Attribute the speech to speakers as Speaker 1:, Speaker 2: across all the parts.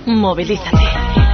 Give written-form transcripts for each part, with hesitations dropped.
Speaker 1: Movilízate.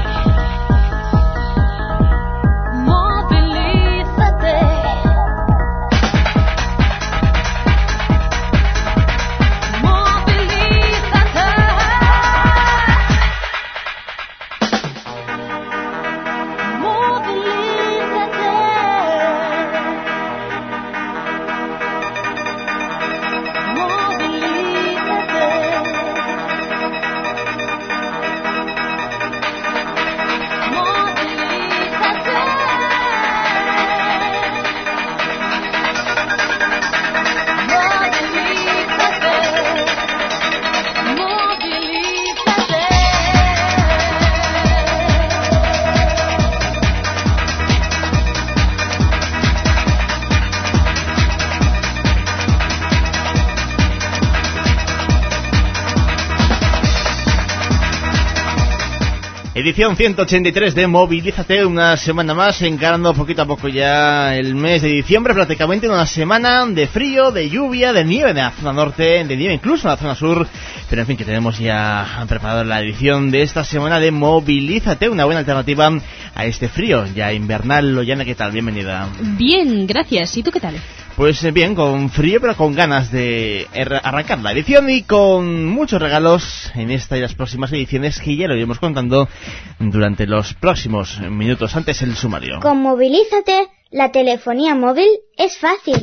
Speaker 2: Edición 183 de Movilízate, una semana más, encarando poquito a poco ya el mes de diciembre, prácticamente una semana de frío, de lluvia, de nieve en la zona norte, de nieve incluso en la zona sur, pero en fin, que tenemos ya preparado la edición de esta semana de Movilízate, una buena alternativa a este frío ya invernal. Ollana, ¿qué tal? Bienvenida.
Speaker 3: Bien, gracias. ¿Y tú qué tal?
Speaker 2: Pues bien, con frío pero con ganas de arrancar la edición y con muchos regalos en esta y las próximas ediciones que ya lo iremos contando durante los próximos minutos. Antes el sumario.
Speaker 4: Con Movilízate, la telefonía móvil es fácil.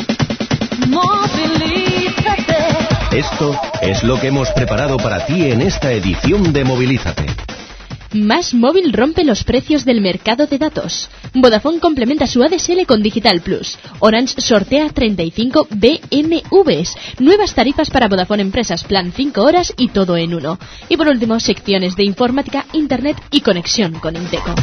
Speaker 5: Movilízate. Esto es lo que hemos preparado para ti en esta edición de Movilízate.
Speaker 3: Más Móvil rompe los precios del mercado de datos. Vodafone complementa su ADSL con Digital Plus. Orange sortea 35 BMWs. Nuevas tarifas para Vodafone Empresas, plan 5 horas y todo en uno. Y por último, secciones de informática, internet y conexión con Inteco.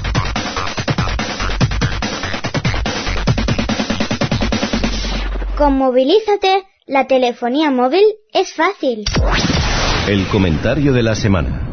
Speaker 4: Con Movilízate, la telefonía móvil es fácil.
Speaker 5: El comentario de la semana.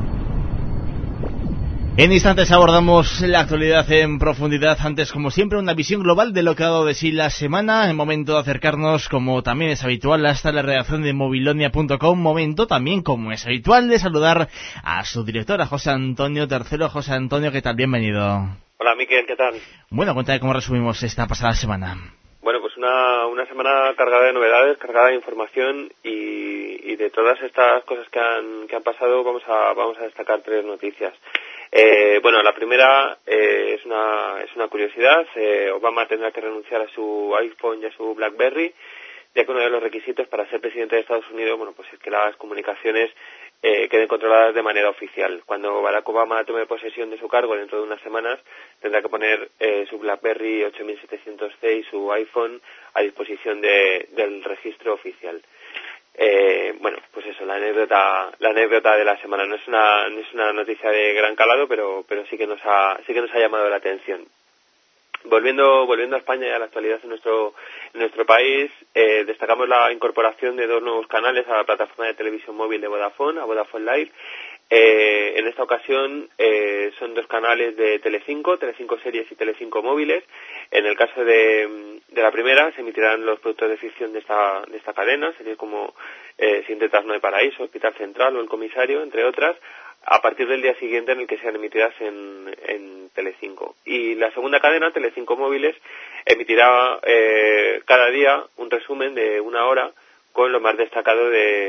Speaker 2: En instantes abordamos la actualidad en profundidad. Antes, como siempre, una visión global de lo que ha dado de sí la semana. En momento de acercarnos, como también es habitual, hasta la redacción de movilonia.com. Momento también, como es habitual, de saludar a su director, a José Antonio Tercero. José Antonio, ¿qué tal? Bienvenido.
Speaker 6: Hola, Miquel, ¿qué tal?
Speaker 2: Bueno, cuéntame cómo resumimos esta pasada semana.
Speaker 6: Bueno, pues una semana cargada de novedades, cargada de información y de todas estas cosas que han pasado vamos a destacar tres noticias. Bueno, la primera es una curiosidad. Obama tendrá que renunciar a su iPhone y a su BlackBerry, ya que uno de los requisitos para ser presidente de Estados Unidos, bueno, pues es que las comunicaciones queden controladas de manera oficial. Cuando Barack Obama tome posesión de su cargo dentro de unas semanas, tendrá que poner su BlackBerry 8700C y su iPhone a disposición del registro oficial. Bueno, pues eso, la anécdota de la semana. No es una noticia de gran calado, pero sí que nos ha llamado la atención. Volviendo a España y a la actualidad en nuestro país, destacamos la incorporación de dos nuevos canales a la plataforma de televisión móvil de Vodafone, a Vodafone Live. En esta ocasión son dos canales de Telecinco Series y Telecinco Móviles. En el caso de la primera se emitirán los productos de ficción de esta cadena, series como Sin tetas no hay paraíso, Hospital Central o El Comisario, entre otras, a partir del día siguiente en el que sean emitidas en Telecinco. Y la segunda cadena, Telecinco Móviles, emitirá cada día un resumen de una hora con lo más destacado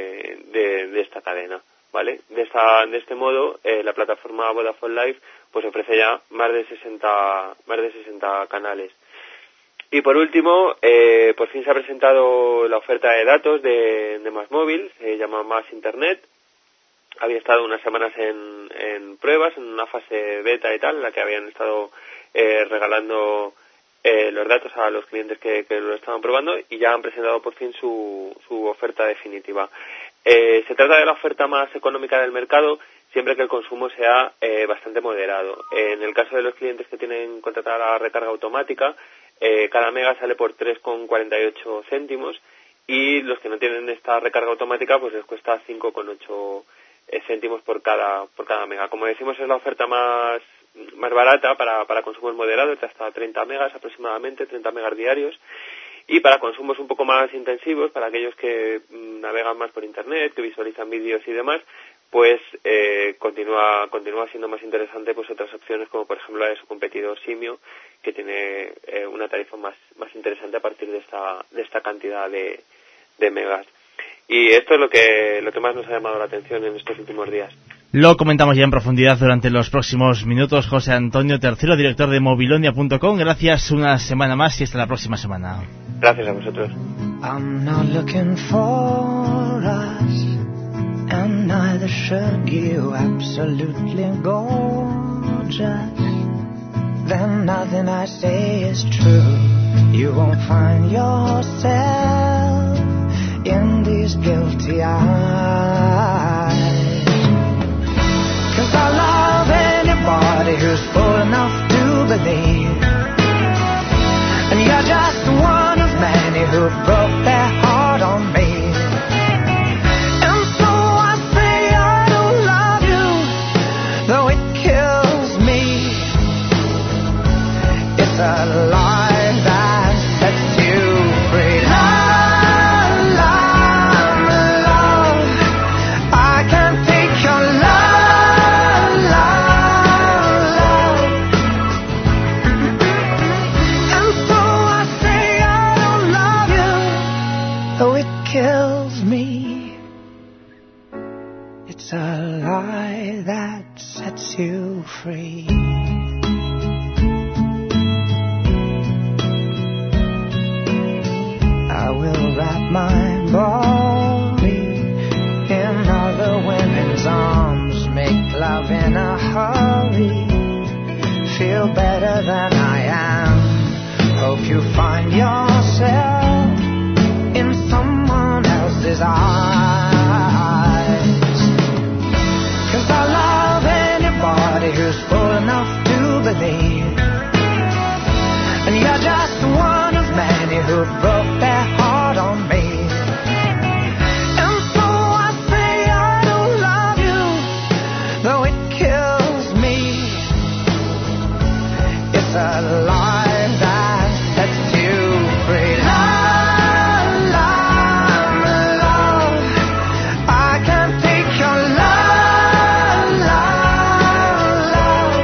Speaker 6: de esta cadena, ¿vale? De este modo, la plataforma Vodafone Live pues ofrece ya más de 60 canales. Y por último, por fin se ha presentado la oferta de datos de MásMóvil, se llama Más Internet. Había estado unas semanas en pruebas, en una fase beta y tal, en la que habían estado regalando los datos a los clientes que lo estaban probando, y ya han presentado por fin su oferta definitiva. Se trata de la oferta más económica del mercado, siempre que el consumo sea bastante moderado. En el caso de los clientes que tienen contratada la recarga automática, cada mega sale por 3,48 céntimos, y los que no tienen esta recarga automática pues les cuesta 5,8 céntimos por cada mega. Como decimos, es la oferta más barata para consumos moderados, de hasta 30 megas aproximadamente, 30 megas diarios. Y para consumos un poco más intensivos, para aquellos que navegan más por internet, que visualizan vídeos y demás, pues continúa siendo más interesante pues otras opciones, como por ejemplo la de su competidor Simio, que tiene una tarifa más interesante a partir de esta cantidad de megas. Y esto es lo que más nos ha llamado la atención en estos últimos días.
Speaker 2: Lo comentamos ya en profundidad durante los próximos minutos. José Antonio Tercero, director de Mobilonia.com. Gracias una semana más y hasta la próxima semana.
Speaker 6: Gracias a vosotros.
Speaker 1: I'm not looking for us, and neither should you. Absolutely gorgeous. Then nothing I say is true. You won't find yourself in these guilty eyes. 'Cause I love anybody who's full enough to believe, and you're just one of many who broke their heart on me. And so I say I don't love you, though it kills me. It's a lie that sets you free. Love, love, love, I can't take your love, love, love. And so I say I don't love you, though it kills me. It's a lie that sets you free. I will wrap my body in other women's arms, make love in a hurry, feel better than I am. Hope you find yourself in someone else's eyes. 'Cause I love anybody who's full enough to believe, and you're just one of many who broke their heart on me. And so I say I don't love you, though it kills me. It's a lie that sets you free. Love, love, love, I can't take your love, love, love.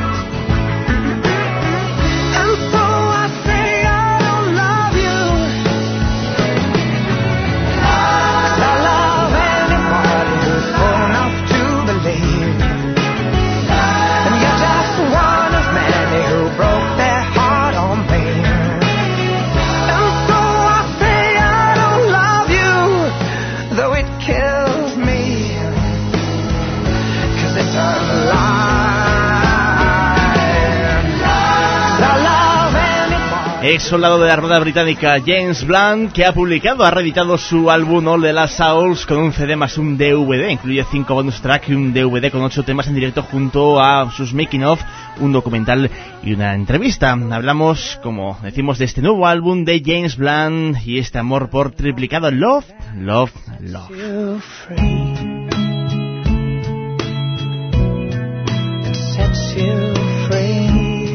Speaker 1: And so I say I don't love you, 'cause I love anybody who's full enough to believe, and you're just one of many who broke their heart on me. And so I say I don't love you, though it kills me, 'cause it's a lie. I love anybody.
Speaker 2: Ex soldado de la Armada Británica James Blunt, que ha reeditado su álbum All the Last Souls con un CD más un DVD. Incluye 5 bonus tracks y un DVD con 8 temas en directo junto a sus making of, un documental y una entrevista. Hablamos, como decimos, de este nuevo álbum de James Blunt y este amor por triplicado. Love, love, love.
Speaker 1: You free. It sets you free.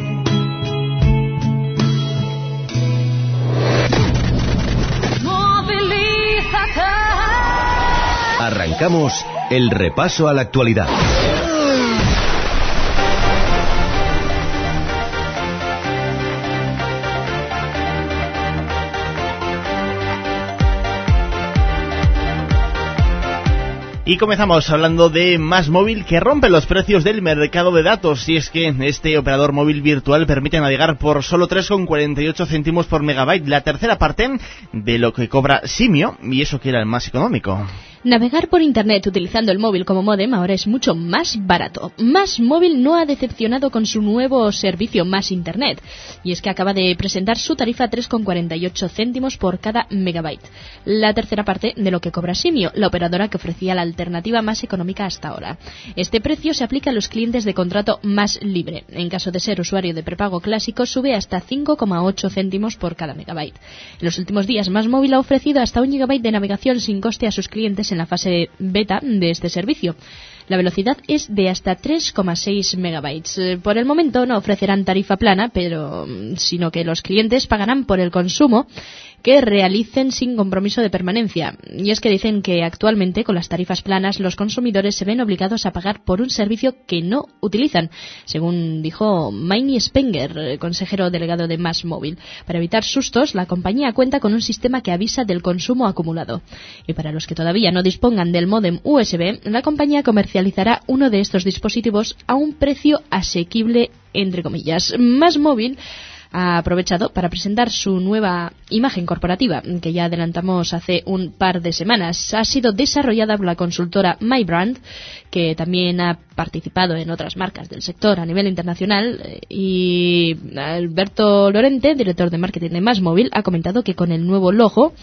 Speaker 5: Arrancamos el repaso a la actualidad.
Speaker 2: Y comenzamos hablando de MásMóvil, que rompe los precios del mercado de datos. Y es que este operador móvil virtual permite navegar por solo 3,48 céntimos por megabyte, la tercera parte de lo que cobra Simio, y eso que era el más económico.
Speaker 3: Navegar por Internet utilizando el móvil como módem ahora es mucho más barato. MásMóvil no ha decepcionado con su nuevo servicio Más Internet, y es que acaba de presentar su tarifa a 3,48 céntimos por cada megabyte, la tercera parte de lo que cobra Simio, la operadora que ofrecía la alternativa más económica hasta ahora. Este precio se aplica a los clientes de contrato más libre. En caso de ser usuario de prepago clásico, sube hasta 5,8 céntimos por cada megabyte. En los últimos días, MásMóvil ha ofrecido hasta 1 gigabyte de navegación sin coste a sus clientes en la fase beta de este servicio. La velocidad es de hasta 3,6 megabytes. Por el momento no ofrecerán tarifa plana, sino que los clientes pagarán por el consumo que realicen sin compromiso de permanencia. Y es que dicen que actualmente con las tarifas planas los consumidores se ven obligados a pagar por un servicio que no utilizan, según dijo Maini Spenger, consejero delegado de MásMóvil. Para evitar sustos, la compañía cuenta con un sistema que avisa del consumo acumulado. Y para los que todavía no dispongan del módem USB, la compañía comercializará uno de estos dispositivos a un precio asequible, entre comillas. MásMóvil ha aprovechado para presentar su nueva imagen corporativa, que ya adelantamos hace un par de semanas. Ha sido desarrollada por la consultora MyBrand, que también ha participado en otras marcas del sector a nivel internacional, y Alberto Lorente, director de marketing de MásMóvil, ha comentado que con el nuevo logo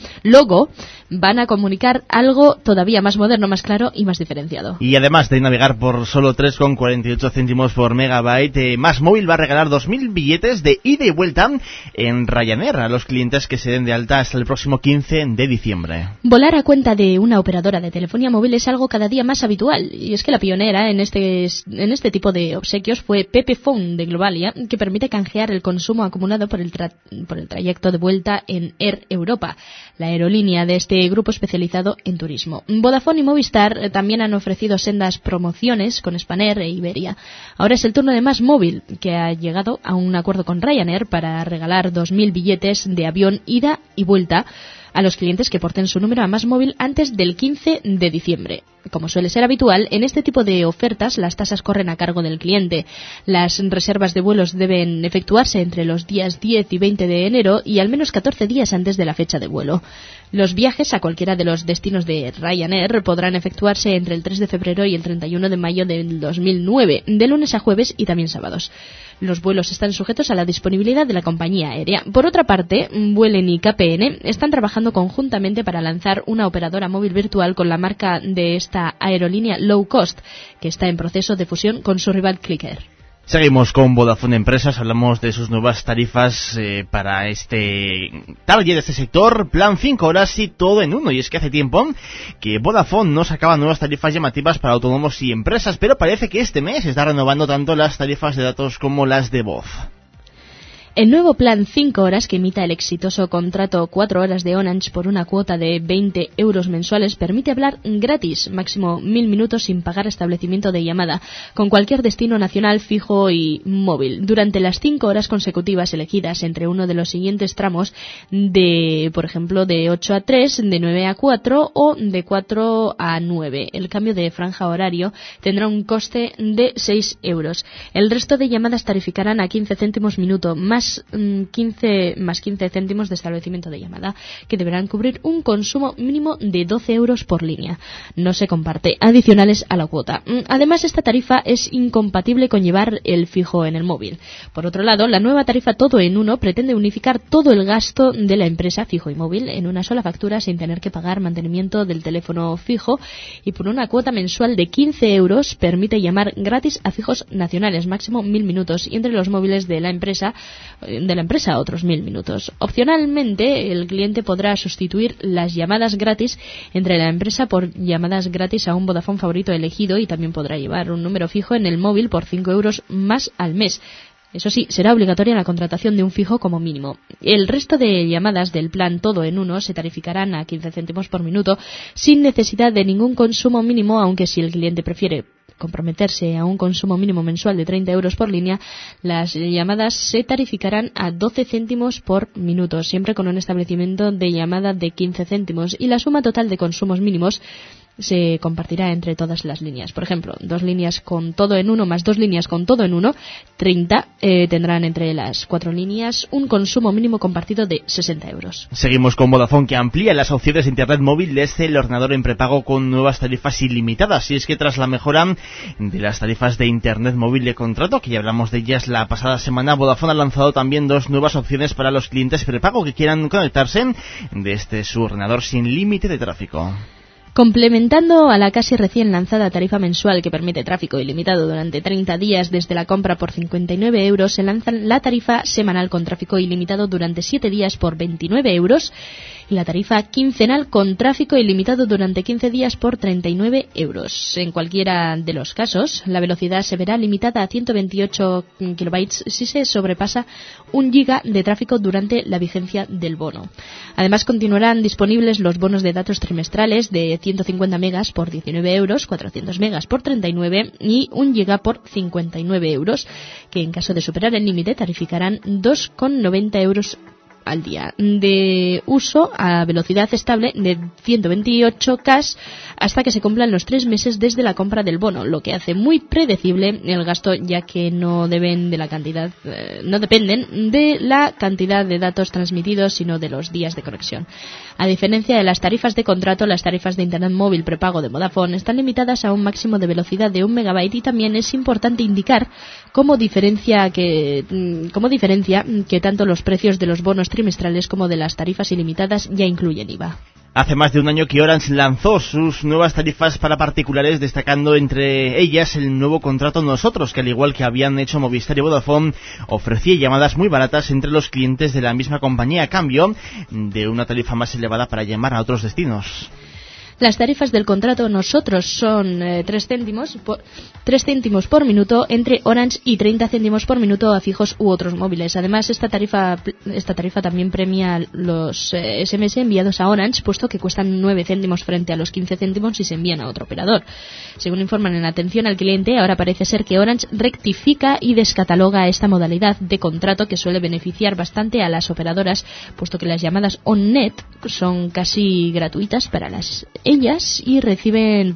Speaker 3: van a comunicar algo todavía más moderno, más claro y más diferenciado.
Speaker 2: Y además de navegar por solo 3,48 céntimos por megabyte, MásMóvil va a regalar 2.000 billetes de ida y vuelta en Ryanair a los clientes que se den de alta hasta el próximo 15 de diciembre.
Speaker 3: Volar a cuenta de una operadora de telefonía móvil es algo cada día más habitual, y es que la pionera en este tipo de obsequios fue Pepephone de Globalia, que permite canjear el consumo acumulado por el trayecto de vuelta en Air Europa, la aerolínea de este grupo especializado en turismo. Vodafone y Movistar también han ofrecido sendas promociones con Spanair e Iberia. Ahora es el turno de MásMóvil, que ha llegado a un acuerdo con Ryanair para regalar 2.000 billetes de avión ida y vuelta a los clientes que porten su número a MásMóvil antes del 15 de diciembre. Como suele ser habitual, en este tipo de ofertas las tasas corren a cargo del cliente. Las reservas de vuelos deben efectuarse entre los días 10 y 20 de enero y al menos 14 días antes de la fecha de vuelo. Los viajes a cualquiera de los destinos de Ryanair podrán efectuarse entre el 3 de febrero y el 31 de mayo del 2009, de lunes a jueves y también sábados. Los vuelos están sujetos a la disponibilidad de la compañía aérea. Por otra parte, Vueling y KPN están trabajando conjuntamente para lanzar una operadora móvil virtual con la marca de esta aerolínea low cost, que está en proceso de fusión con su rival Clicker.
Speaker 2: Seguimos con Vodafone Empresas, hablamos de sus nuevas tarifas para este target, este sector, plan 5 horas y todo en uno. Y es que hace tiempo que Vodafone no sacaba nuevas tarifas llamativas para autónomos y empresas, pero parece que este mes está renovando tanto las tarifas de datos como las de voz.
Speaker 3: El nuevo plan 5 horas, que imita el exitoso contrato 4 horas de Orange por una cuota de 20 euros mensuales, permite hablar gratis, máximo 1.000 minutos sin pagar establecimiento de llamada, con cualquier destino nacional, fijo y móvil, durante las 5 horas consecutivas elegidas entre uno de los siguientes tramos por ejemplo, de 8 a 3, de 9 a 4 o de 4 a 9. El cambio de franja horario tendrá un coste de 6 euros. El resto de llamadas tarificarán a 15 céntimos minuto, más 15 céntimos de establecimiento de llamada, que deberán cubrir un consumo mínimo de 12 euros por línea. No se comparte adicionales a la cuota. Además, esta tarifa es incompatible con llevar el fijo en el móvil. Por otro lado, la nueva tarifa todo en uno pretende unificar todo el gasto de la empresa, fijo y móvil, en una sola factura sin tener que pagar mantenimiento del teléfono fijo, y por una cuota mensual de 15 euros permite llamar gratis a fijos nacionales, máximo 1.000 minutos, y entre los móviles de la empresa otros 1.000 minutos. Opcionalmente, el cliente podrá sustituir las llamadas gratis entre la empresa por llamadas gratis a un Vodafone favorito elegido, y también podrá llevar un número fijo en el móvil por 5 euros más al mes. Eso sí, será obligatoria la contratación de un fijo como mínimo. El resto de llamadas del plan todo en uno se tarificarán a 15 céntimos por minuto sin necesidad de ningún consumo mínimo, aunque si el cliente prefiere comprometerse a un consumo mínimo mensual de 30 euros por línea, las llamadas se tarificarán a 12 céntimos por minuto, siempre con un establecimiento de llamada de 15 céntimos, y la suma total de consumos mínimos se compartirá entre todas las líneas. Por ejemplo, 2 líneas con todo en uno más 2 líneas con todo en uno, 30, tendrán entre las 4 líneas un consumo mínimo compartido de 60 euros.
Speaker 2: Seguimos con Vodafone, que amplía las opciones de internet móvil desde el ordenador en prepago con nuevas tarifas ilimitadas. Y es que tras la mejora de las tarifas de internet móvil de contrato, que ya hablamos de ellas la pasada semana, Vodafone ha lanzado también 2 nuevas opciones para los clientes prepago que quieran conectarse desde su ordenador sin límite de tráfico.
Speaker 3: Complementando a la casi recién lanzada tarifa mensual que permite tráfico ilimitado durante 30 días desde la compra por 59 euros, se lanza la tarifa semanal con tráfico ilimitado durante 7 días por 29 euros y la tarifa quincenal con tráfico ilimitado durante 15 días por 39 euros. En cualquiera de los casos, la velocidad se verá limitada a 128 kilobytes si se sobrepasa 1 giga de tráfico durante la vigencia del bono. Además, continuarán disponibles los bonos de datos trimestrales de 150 megas por 19 euros, 400 megas por 39 y 1 giga por 59 euros, que en caso de superar el límite tarificarán 2,90 euros al día, de uso a velocidad estable de 128K hasta que se cumplan los 3 meses desde la compra del bono, lo que hace muy predecible el gasto, ya que no dependen de la cantidad de datos transmitidos, sino de los días de conexión. A diferencia de las tarifas de contrato, las tarifas de internet móvil prepago de Vodafone están limitadas a un máximo de velocidad de 1 megabyte, y también es importante indicar como diferencia que tanto los precios de los bonos trimestrales como de las tarifas ilimitadas ya incluyen IVA.
Speaker 2: Hace más de un año que Orange lanzó sus nuevas tarifas para particulares, destacando entre ellas el nuevo contrato Nosotros, que al igual que habían hecho Movistar y Vodafone, ofrecía llamadas muy baratas entre los clientes de la misma compañía, a cambio de una tarifa más elevada para llamar a otros destinos.
Speaker 3: Las tarifas del contrato Nosotros son 3 céntimos por minuto entre Orange y 30 céntimos por minuto a fijos u otros móviles. Además, esta tarifa también premia los SMS enviados a Orange, puesto que cuestan 9 céntimos frente a los 15 céntimos si se envían a otro operador. Según informan en Atención al Cliente, ahora parece ser que Orange rectifica y descataloga esta modalidad de contrato, que suele beneficiar bastante a las operadoras, puesto que las llamadas on-net son casi gratuitas para ellas y reciben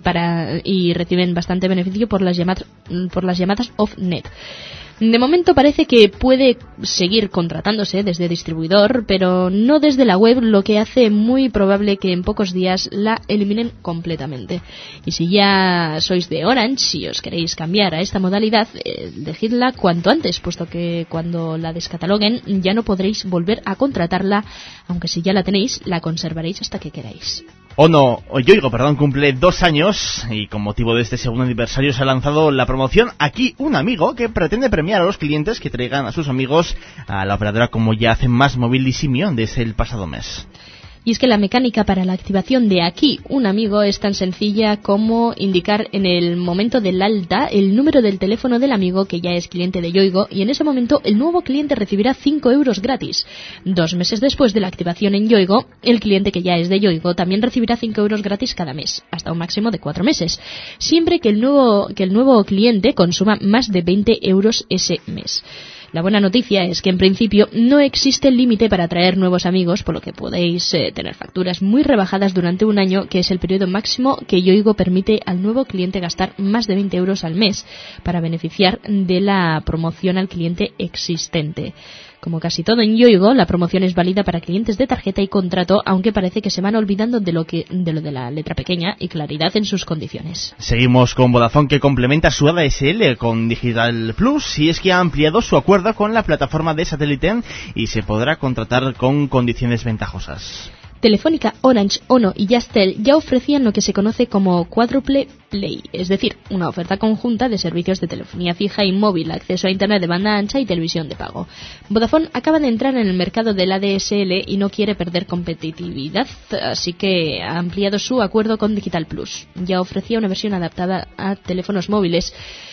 Speaker 3: bastante beneficio por las llamadas off-net. De momento parece que puede seguir contratándose desde distribuidor, pero no desde la web, lo que hace muy probable que en pocos días la eliminen completamente. Y si ya sois de Orange y os queréis cambiar a esta modalidad, elegidla cuanto antes, puesto que cuando la descataloguen ya no podréis volver a contratarla, aunque si ya la tenéis, la conservaréis hasta que queráis.
Speaker 2: Yoigo, cumple 2 años, y con motivo de este segundo aniversario se ha lanzado la promoción Aquí un amigo, que pretende premiar a los clientes que traigan a sus amigos a la operadora, como ya hace Más Móvil y Simio desde el pasado mes.
Speaker 3: Y es que la mecánica para la activación de Aquí un amigo es tan sencilla como indicar en el momento del alta el número del teléfono del amigo que ya es cliente de Yoigo, y en ese momento el nuevo cliente recibirá 5 euros gratis. 2 meses después de la activación en Yoigo, el cliente que ya es de Yoigo también recibirá 5 euros gratis cada mes, hasta un máximo de 4 meses, siempre que el nuevo cliente consuma más de 20 euros ese mes. La buena noticia es que en principio no existe límite para atraer nuevos amigos, por lo que podéis tener facturas muy rebajadas durante un año, que es el periodo máximo que Yoigo permite al nuevo cliente gastar más de 20 euros al mes para beneficiar de la promoción al cliente existente. Como casi todo en Yoigo, la promoción es válida para clientes de tarjeta y contrato, aunque parece que se van olvidando de lo de la letra pequeña y claridad en sus condiciones.
Speaker 2: Seguimos con Vodafone, que complementa su ADSL con Digital Plus, y es que ha ampliado su acuerdo con la plataforma de satélite y se podrá contratar con condiciones ventajosas.
Speaker 3: Telefónica, Orange, Ono y Yastel ya ofrecían lo que se conoce como Quadruple Play, es decir, una oferta conjunta de servicios de telefonía fija y móvil, acceso a internet de banda ancha y televisión de pago. Vodafone acaba de entrar en el mercado del ADSL y no quiere perder competitividad, así que ha ampliado su acuerdo con Digital Plus. Ya ofrecía una versión adaptada a teléfonos móviles,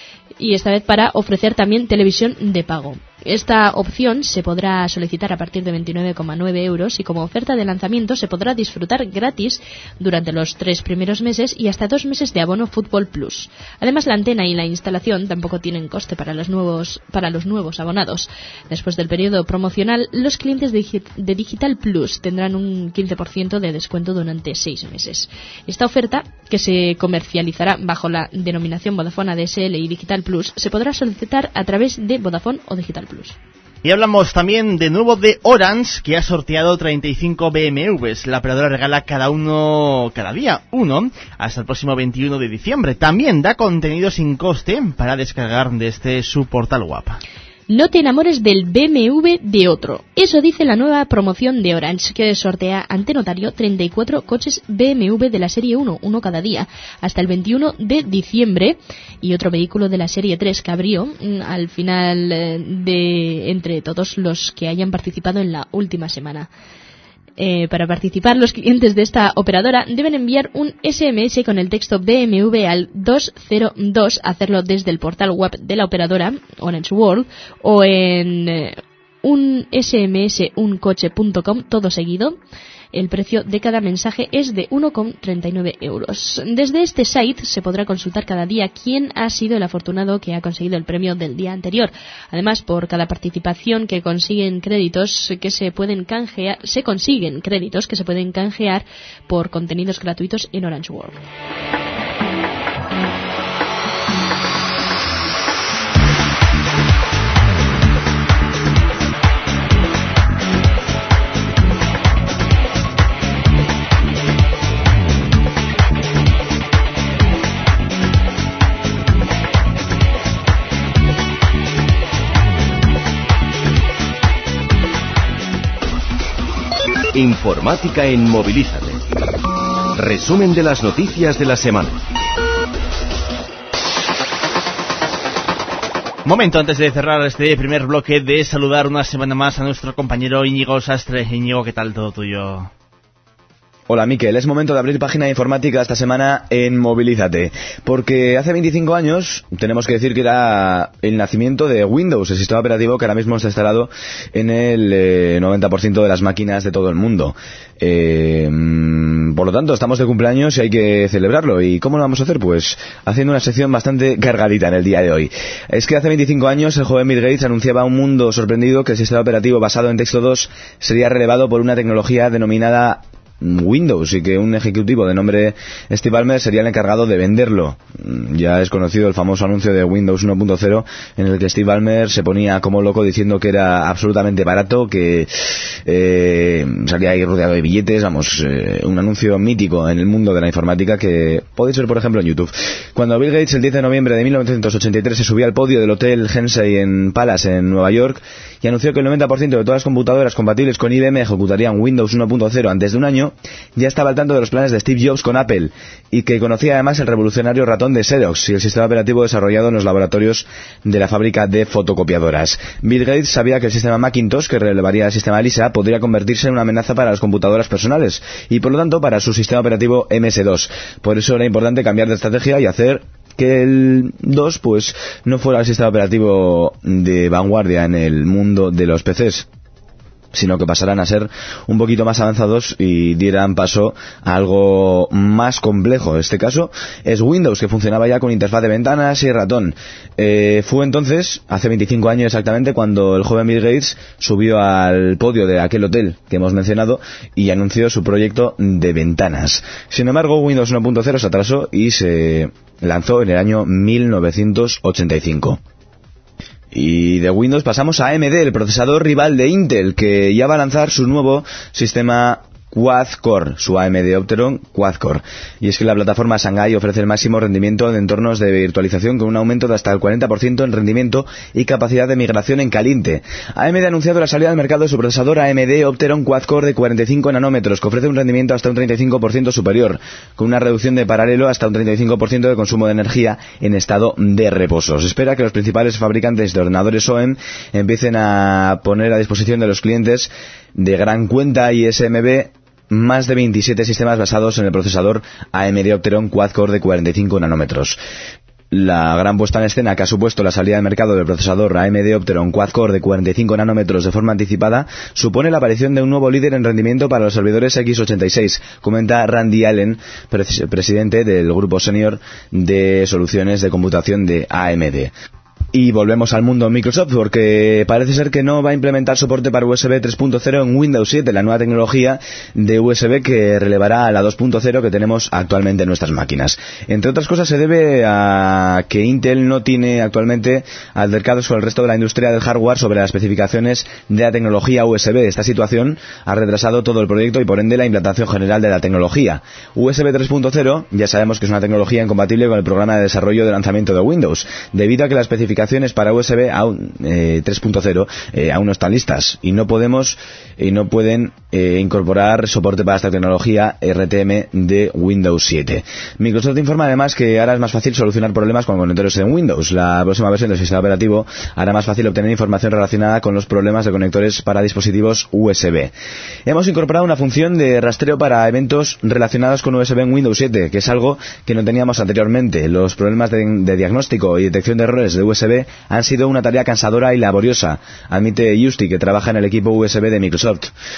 Speaker 3: y esta vez para ofrecer también televisión de pago. Esta opción se podrá solicitar a partir de 29,9 euros y como oferta de lanzamiento se podrá disfrutar gratis durante los 3 primeros meses y hasta 2 meses de abono Fútbol Plus. Además, la antena y la instalación tampoco tienen coste para los nuevos abonados. Después del periodo promocional, los clientes de Digital Plus tendrán un 15% de descuento durante 6 meses. Esta oferta, que se comercializará bajo la denominación Vodafone ADSL y Digital Plus, se podrá solicitar a través de Vodafone o Digital Plus.
Speaker 2: Y hablamos también de nuevo de Orange, que ha sorteado 35 BMWs. La operadora regala cada día uno hasta el próximo 21 de diciembre. También da contenido sin coste para descargar desde su portal web.
Speaker 3: No te enamores del BMW de otro. Eso dice la nueva promoción de Orange, que sortea ante notario 34 coches BMW de la serie 1, uno cada día, hasta el 21 de diciembre, y otro vehículo de la serie 3 Cabrio al final entre todos los que hayan participado en la última semana. Para participar, los clientes de esta operadora deben enviar un SMS con el texto BMW al 202, hacerlo desde el portal web de la operadora, Orange World, o en un smsuncoche.com, todo seguido. El precio de cada mensaje es de 1,39 euros. Desde este site se podrá consultar cada día quién ha sido el afortunado que ha conseguido el premio del día anterior. Además, por cada participación que consiguen créditos que se pueden canjear, se consiguen créditos que se pueden canjear por contenidos gratuitos en Orange World.
Speaker 5: Informática en Movilízate. Resumen de las noticias de la semana.
Speaker 2: Momento antes de cerrar este primer bloque de saludar una semana más a nuestro compañero Íñigo Sastre. Íñigo, ¿qué tal todo tuyo?
Speaker 7: Hola Miquel, es momento de abrir página de informática esta semana en Movilízate, porque hace 25 años tenemos que decir que era el nacimiento de Windows, el sistema operativo que ahora mismo está instalado en el 90% de las máquinas de todo el mundo. Por lo tanto, estamos de cumpleaños y hay que celebrarlo. ¿Y cómo lo vamos a hacer? Pues haciendo una sección bastante cargadita en el día de hoy. Es que hace 25 años el joven Bill Gates anunciaba a un mundo sorprendido que el sistema operativo basado en texto 2 sería relevado por una tecnología denominada Windows, y que un ejecutivo de nombre Steve Ballmer sería el encargado de venderlo. Ya es conocido el famoso anuncio de Windows 1.0 en el que Steve Ballmer se ponía como loco diciendo que era absolutamente barato, que salía ahí rodeado de billetes, un anuncio mítico en el mundo de la informática que podéis ver por ejemplo en YouTube. Cuando Bill Gates el 10 de noviembre de 1983 se subía al podio del Hotel Hensey en Palace en Nueva York y anunció que el 90% de todas las computadoras compatibles con IBM ejecutarían Windows 1.0 antes de un año, ya estaba al tanto de los planes de Steve Jobs con Apple y que conocía además el revolucionario ratón de Xerox y el sistema operativo desarrollado en los laboratorios de la fábrica de fotocopiadoras. Bill Gates sabía que el sistema Macintosh, que relevaría el sistema Lisa, podría convertirse en una amenaza para las computadoras personales y por lo tanto para su sistema operativo MS-2. Por eso era importante cambiar de estrategia y hacer que el 2 pues no fuera el sistema operativo de vanguardia en el mundo de los PCs, sino que pasaran a ser un poquito más avanzados y dieran paso a algo más complejo. En este caso es Windows, que funcionaba ya con interfaz de ventanas y ratón. Fue entonces, hace 25 años exactamente, cuando el joven Bill Gates subió al podio de aquel hotel que hemos mencionado y anunció su proyecto de ventanas. Sin embargo, Windows 1.0 se atrasó y se lanzó en el año 1985. Y de Windows pasamos a AMD, el procesador rival de Intel, que ya va a lanzar su nuevo sistema Quad-Core, su AMD Opteron Quad-Core. Y es que la plataforma Shanghai ofrece el máximo rendimiento en entornos de virtualización con un aumento de hasta el 40% en rendimiento y capacidad de migración en caliente. AMD ha anunciado la salida al mercado de su procesador AMD Opteron Quad-Core de 45 nanómetros, que ofrece un rendimiento hasta un 35% superior, con una reducción de paralelo hasta un 35% de consumo de energía en estado de reposo. Se espera que los principales fabricantes de ordenadores OEM empiecen a poner a disposición de los clientes de gran cuenta y SMB más de 27 sistemas basados en el procesador AMD Opteron Quad-Core de 45 nanómetros. La gran puesta en escena que ha supuesto la salida al mercado del procesador AMD Opteron Quad-Core de 45 nanómetros de forma anticipada supone la aparición de un nuevo líder en rendimiento para los servidores x86, comenta Randy Allen, presidente del grupo senior de soluciones de computación de AMD. Y volvemos al mundo Microsoft, porque parece ser que no va a implementar soporte para USB 3.0 en Windows 7, la nueva tecnología de USB que relevará a la 2.0 que tenemos actualmente en nuestras máquinas. Entre otras cosas se debe a que Intel no tiene actualmente altercados con el resto de la industria del hardware sobre las especificaciones de la tecnología USB. Esta situación ha retrasado todo el proyecto y por ende la implantación general de la tecnología. USB 3.0 ya sabemos que es una tecnología incompatible con el programa de desarrollo de lanzamiento de Windows, debido a que las especificaciones especificaciones para USB 3.0 aún no están listas y no pueden incorporar soporte para esta tecnología RTM de Windows 7. Microsoft informa además que ahora es más fácil solucionar problemas con conectores en Windows. La próxima versión del sistema operativo hará más fácil obtener información relacionada con los problemas de conectores para dispositivos USB. Hemos incorporado una función de rastreo para eventos relacionados con USB en Windows 7, que es algo que no teníamos anteriormente. Los problemas de diagnóstico y detección de errores de USB han sido una tarea cansadora y laboriosa, admite Justy, que trabaja en el equipo USB de Microsoft.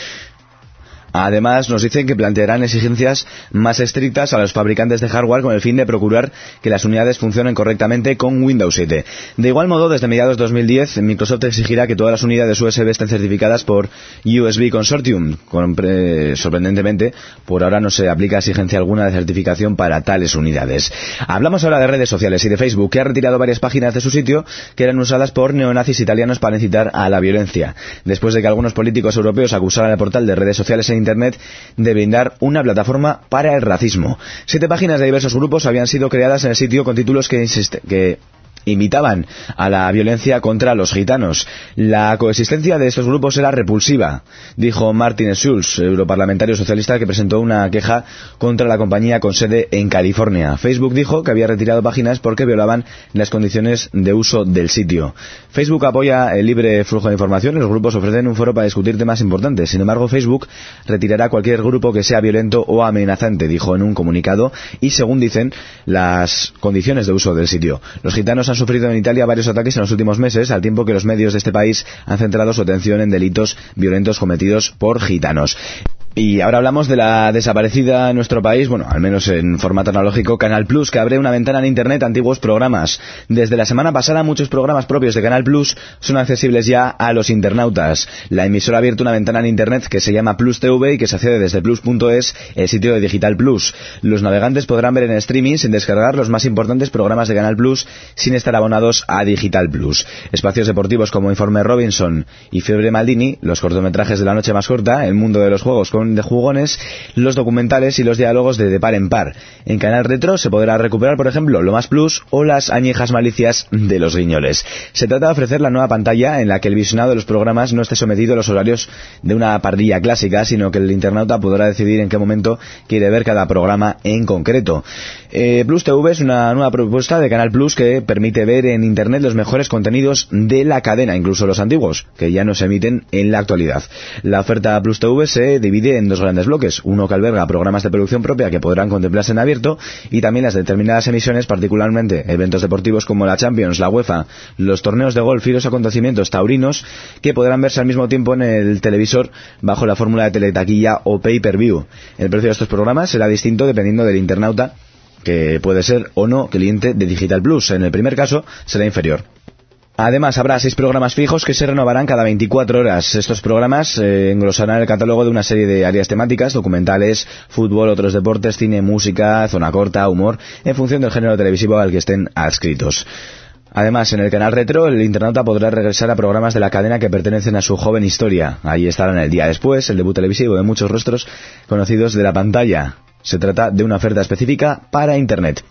Speaker 7: Además, nos dicen que plantearán exigencias más estrictas a los fabricantes de hardware con el fin de procurar que las unidades funcionen correctamente con Windows 7. De igual modo, desde mediados de 2010, Microsoft exigirá que todas las unidades USB estén certificadas por USB Consortium. Sorprendentemente, por ahora no se aplica exigencia alguna de certificación para tales unidades. Hablamos ahora de redes sociales y de Facebook, que ha retirado varias páginas de su sitio que eran usadas por neonazis italianos para incitar a la violencia, después de que algunos políticos europeos acusaran al portal de redes sociales en Internet de brindar una plataforma para el racismo. 7 páginas de diversos grupos habían sido creadas en el sitio con títulos que invitaban a la violencia contra los gitanos. La coexistencia de estos grupos era repulsiva, dijo Martin Schulz, europarlamentario socialista que presentó una queja contra la compañía con sede en California. Facebook dijo que había retirado páginas porque violaban las condiciones de uso del sitio. Facebook apoya el libre flujo de información y los grupos ofrecen un foro para discutir temas importantes. Sin embargo, Facebook retirará cualquier grupo que sea violento o amenazante, dijo en un comunicado, y según dicen, las condiciones de uso del sitio. Los gitanos han sufrido en Italia varios ataques en los últimos meses, al tiempo que los medios de este país han centrado su atención en delitos violentos cometidos por gitanos. Y ahora hablamos de la desaparecida en nuestro país, bueno, al menos en formato analógico, Canal Plus, que abre una ventana en Internet a antiguos programas. Desde la semana pasada, muchos programas propios de Canal Plus son accesibles ya a los internautas. La emisora ha abierto una ventana en Internet que se llama Plus TV y que se accede desde plus.es, el sitio de Digital Plus. Los navegantes podrán ver en streaming, sin descargar, los más importantes programas de Canal Plus, sin estar abonados a Digital Plus. Espacios deportivos como Informe Robinson y Fiebre Maldini, los cortometrajes de la noche más corta, el mundo de los juegos de jugones, los documentales y los diálogos de par en par. En Canal Retro se podrá recuperar, por ejemplo, Lo Más Plus o las añejas malicias de los guiñoles. Se trata de ofrecer la nueva pantalla en la que el visionado de los programas no esté sometido a los horarios de una parrilla clásica, sino que el internauta podrá decidir en qué momento quiere ver cada programa en concreto. Plus TV es una nueva propuesta de Canal Plus que permite ver en Internet los mejores contenidos de la cadena, incluso los antiguos, que ya no se emiten en la actualidad. La oferta Plus TV se divide en dos grandes bloques, uno que alberga programas de producción propia que podrán contemplarse en abierto y también las determinadas emisiones, particularmente eventos deportivos como la Champions, la UEFA, los torneos de golf y los acontecimientos taurinos, que podrán verse al mismo tiempo en el televisor bajo la fórmula de teletaquilla o pay-per-view. El precio de estos programas será distinto dependiendo del internauta, que puede ser o no cliente de Digital Plus. En el primer caso será inferior. Además, habrá 6 programas fijos que se renovarán cada 24 horas. Estos programas engrosarán el catálogo de una serie de áreas temáticas, documentales, fútbol, otros deportes, cine, música, zona corta, humor, en función del género televisivo al que estén adscritos. Además, en el canal Retro, el internauta podrá regresar a programas de la cadena que pertenecen a su joven historia. Ahí estarán el día después, el debut televisivo de muchos rostros conocidos de la pantalla. Se trata de una oferta específica para Internet.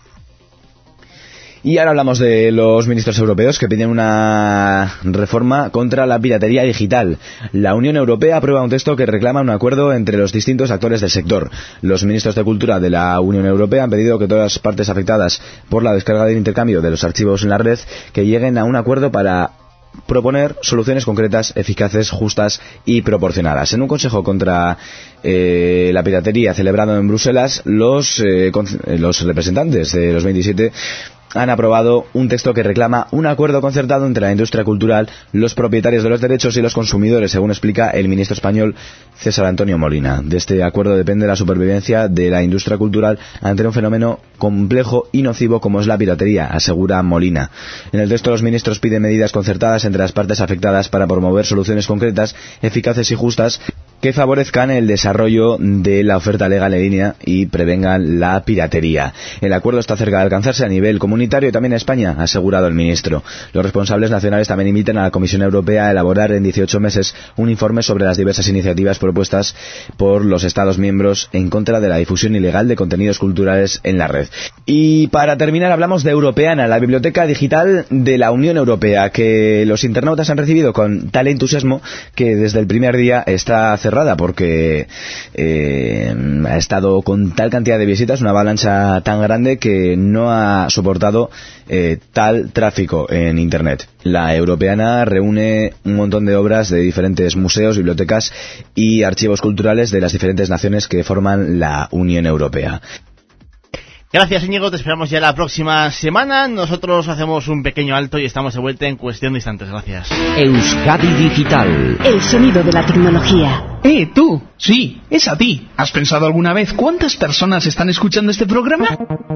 Speaker 7: Y ahora hablamos de los ministros europeos que piden una reforma contra la piratería digital. La Unión Europea aprueba un texto que reclama un acuerdo entre los distintos actores del sector. Los ministros de Cultura de la Unión Europea han pedido que todas las partes afectadas por la descarga del intercambio de los archivos en la red que lleguen a un acuerdo para proponer soluciones concretas, eficaces, justas y proporcionadas. En un consejo contra la piratería celebrado en Bruselas, los representantes de los 27 han aprobado un texto que reclama un acuerdo concertado entre la industria cultural, los propietarios de los derechos y los consumidores, según explica el ministro español César Antonio Molina. De este acuerdo depende la supervivencia de la industria cultural ante un fenómeno complejo y nocivo como es la piratería, asegura Molina. En el texto los ministros piden medidas concertadas entre las partes afectadas para promover soluciones concretas, eficaces y justas que favorezcan el desarrollo de la oferta legal en línea y prevengan la piratería. El acuerdo está cerca de alcanzarse a nivel comunitario y también en España, ha asegurado el ministro. Los responsables nacionales también invitan a la Comisión Europea a elaborar en 18 meses un informe sobre las diversas iniciativas propuestas por los Estados miembros en contra de la difusión ilegal de contenidos culturales en la red. Y para terminar hablamos de Europeana, la biblioteca digital de la Unión Europea, que los internautas han recibido con tal entusiasmo que desde el primer día está cerrada porque ha estado con tal cantidad de visitas, una avalancha tan grande que no ha soportado tal tráfico en Internet. La Europeana reúne un montón de obras de diferentes museos, bibliotecas y archivos culturales de las diferentes naciones que forman la Unión Europea.
Speaker 2: Gracias, Íñigo, te esperamos ya la próxima semana. Nosotros hacemos un pequeño alto y estamos de vuelta en cuestión de instantes. Gracias.
Speaker 5: Euskadi Digital.
Speaker 8: El sonido de la tecnología.
Speaker 9: Tú. Sí, es a ti. ¿Has pensado alguna vez cuántas personas están escuchando este programa?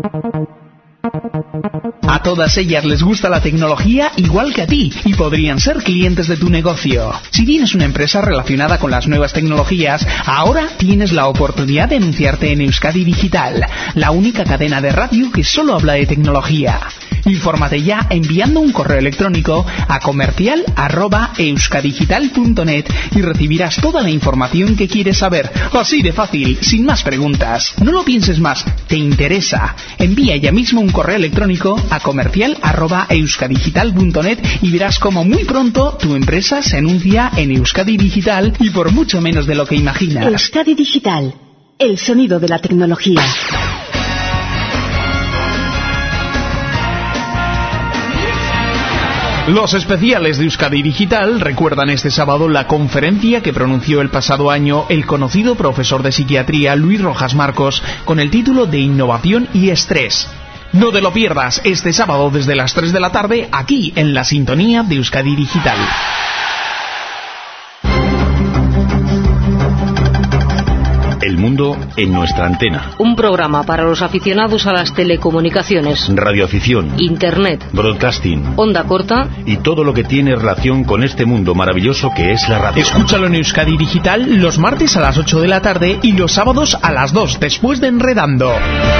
Speaker 9: A todas ellas les gusta la tecnología igual que a ti y podrían ser clientes de tu negocio. Si tienes una empresa relacionada con las nuevas tecnologías, ahora tienes la oportunidad de anunciarte en Euskadi Digital, la única cadena de radio que solo habla de tecnología. Infórmate ya enviando un correo electrónico a comercial@euskadigital.net y recibirás toda la información que quieres saber. Así de fácil, sin más preguntas. No lo pienses más, te interesa. Envía ya mismo un correo electrónico a comercial@euskadigital.net y verás cómo muy pronto tu empresa se anuncia en Euskadi Digital y por mucho menos de lo que imaginas.
Speaker 8: Euskadi Digital, el sonido de la tecnología.
Speaker 9: Los especiales de Euskadi Digital recuerdan este sábado la conferencia que pronunció el pasado año el conocido profesor de psiquiatría Luis Rojas Marcos con el título de Innovación y Estrés. No te lo pierdas este sábado desde las 3 de la tarde aquí en la sintonía de Euskadi Digital.
Speaker 10: El mundo en nuestra antena.
Speaker 11: Un programa para los aficionados a las telecomunicaciones,
Speaker 10: radioafición,
Speaker 11: internet,
Speaker 10: broadcasting,
Speaker 11: onda corta
Speaker 10: y todo lo que tiene relación con este mundo maravilloso que es la radio.
Speaker 9: Escúchalo en Euskadi Digital los martes a las 8 de la tarde y los sábados a las 2 después de Enredando.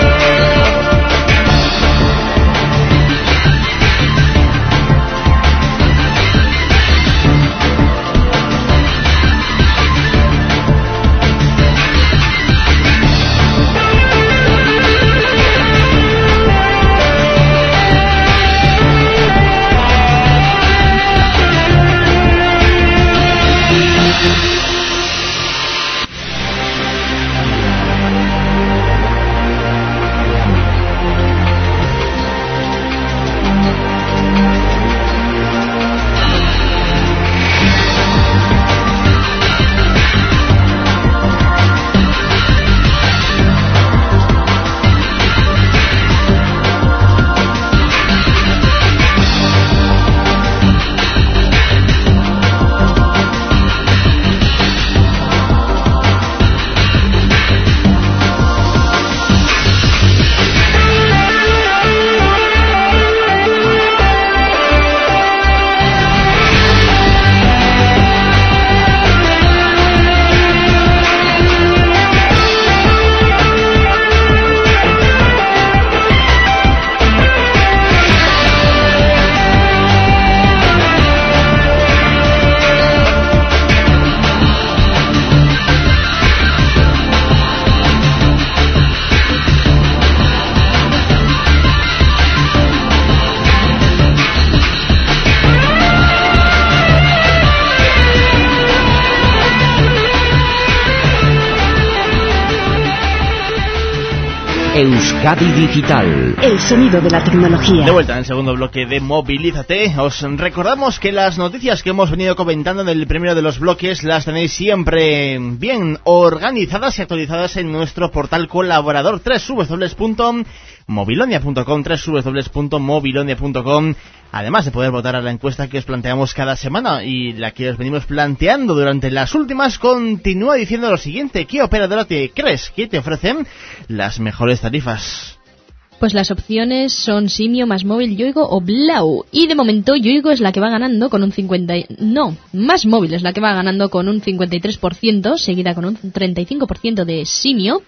Speaker 5: Euskadi Digital.
Speaker 8: El sonido de la tecnología.
Speaker 2: De vuelta en el segundo bloque de Movilízate. Os recordamos que las noticias que hemos venido comentando en el primero de los bloques las tenéis siempre bien organizadas y actualizadas en nuestro portal colaborador www.movilonia.com, www.movilonia.com. Además de poder votar a la encuesta que os planteamos cada semana y la que os venimos planteando durante las últimas, continúa diciendo lo siguiente: ¿qué operadora te crees que te ofrecen las mejores tarifas?
Speaker 3: Pues las opciones son Simio, Más Móvil, Yoigo o Blau. Y de momento Yoigo es la que va ganando con un 50... No, Más Móvil es la que va ganando con un 53%, seguida con un 35% de Simio.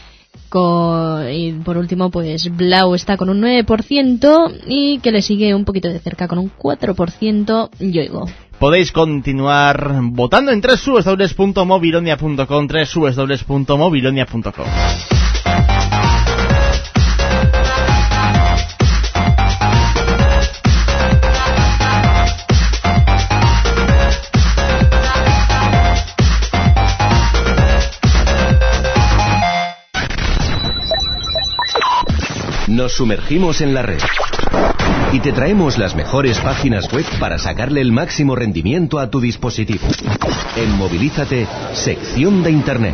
Speaker 3: Y por último, pues Blau está con un 9% y que le sigue un poquito de cerca con un 4% Yoigo.
Speaker 2: Podéis continuar votando en www.mobilonia.com, www.mobilonia.com.
Speaker 5: Nos sumergimos en la red y te traemos las mejores páginas web para sacarle el máximo rendimiento a tu dispositivo. En Movilízate, sección de Internet.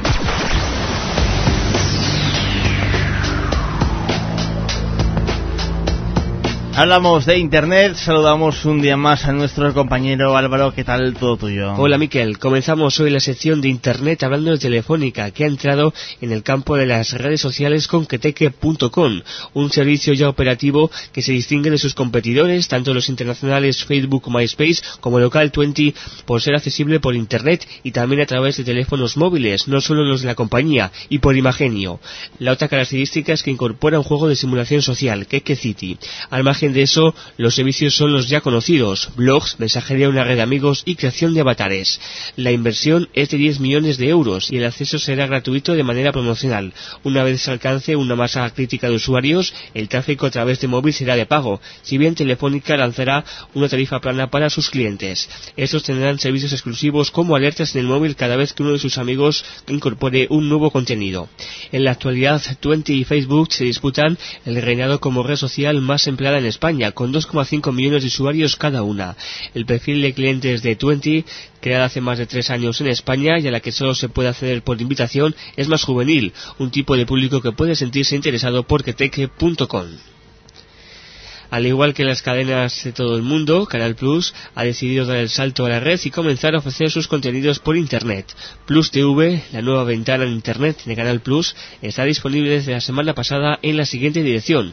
Speaker 2: Hablamos de Internet, saludamos un día más a nuestro compañero Álvaro. ¿Qué tal todo tuyo?
Speaker 12: Hola Miquel, comenzamos hoy la sección de Internet hablando de Telefónica, que ha entrado en el campo de las redes sociales con Queteque.com, un servicio ya operativo que se distingue de sus competidores, tanto los internacionales Facebook o MySpace como Local20, por ser accesible por Internet y también a través de teléfonos móviles, no solo los de la compañía, y por Imagenio. La otra característica es que incorpora un juego de simulación social, Queque City. Al margen de eso, los servicios son los ya conocidos: blogs, mensajería a una red de amigos y creación de avatares. La inversión es de 10 millones de euros y el acceso será gratuito de manera promocional. Una vez se alcance una masa crítica de usuarios, el tráfico a través de móvil será de pago, si bien Telefónica lanzará una tarifa plana para sus clientes. Estos tendrán servicios exclusivos como alertas en el móvil cada vez que uno de sus amigos incorpore un nuevo contenido. En la actualidad, Twenty y Facebook se disputan el reinado como red social más empleada en España, con 2,5 millones de usuarios cada una. El perfil de clientes de Twenty, creada hace más de 3 años en España y a la que solo se puede acceder por invitación, es más juvenil, un tipo de público que puede sentirse interesado por Queteque.com. Al igual que las cadenas de todo el mundo, Canal Plus ha decidido dar el salto a la red y comenzar a ofrecer sus contenidos por Internet. Plus TV, la nueva ventana en Internet de Canal Plus, está disponible desde la semana pasada en la siguiente dirección: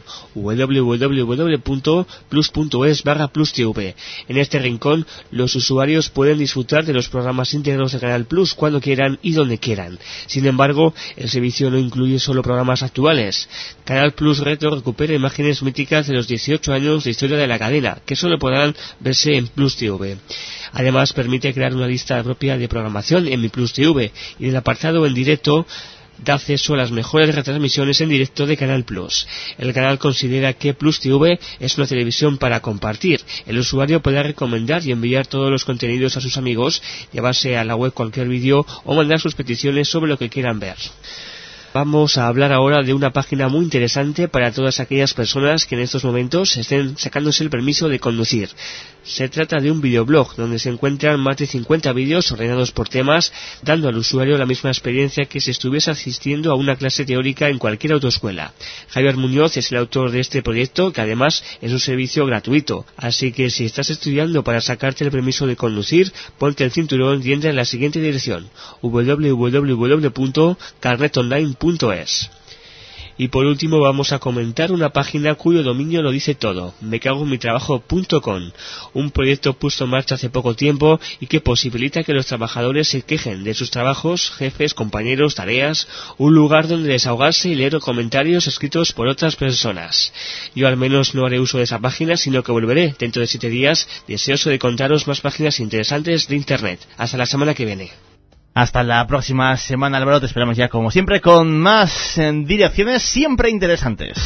Speaker 12: www.plus.es/plustv. En este rincón, los usuarios pueden disfrutar de los programas íntegros de Canal Plus cuando quieran y donde quieran. Sin embargo, el servicio no incluye solo programas actuales. Canal Plus Retro recupera imágenes míticas de los 18 años de historia de la cadena, que solo podrán verse en Plus TV. Además, permite crear una lista propia de programación en Mi Plus TV, y en el apartado en directo da acceso a las mejores retransmisiones en directo de Canal Plus. El canal considera que Plus TV es una televisión para compartir. El usuario podrá recomendar y enviar todos los contenidos a sus amigos, llevarse a la web cualquier vídeo o mandar sus peticiones sobre lo que quieran ver. Vamos a hablar ahora de una página muy interesante para todas aquellas personas que en estos momentos estén sacándose el permiso de conducir. Se trata de un videoblog donde se encuentran más de 50 vídeos ordenados por temas, dando al usuario la misma experiencia que si estuviese asistiendo a una clase teórica en cualquier autoescuela. Javier Muñoz es el autor de este proyecto, que además es un servicio gratuito. Así que si estás estudiando para sacarte el permiso de conducir, ponte el cinturón y entra en la siguiente dirección: www.carnetonline.es. Y por último vamos a comentar una página cuyo dominio lo dice todo: mecagoenmitrabajo.com, un proyecto puesto en marcha hace poco tiempo y que posibilita que los trabajadores se quejen de sus trabajos, jefes, compañeros, tareas, un lugar donde desahogarse y leer comentarios escritos por otras personas. Yo al menos no haré uso de esa página, sino que volveré dentro de 7 días, deseoso de contaros más páginas interesantes de Internet. Hasta la semana que viene.
Speaker 2: Hasta la próxima semana, Álvaro. Te esperamos ya, como siempre, con más direcciones siempre interesantes.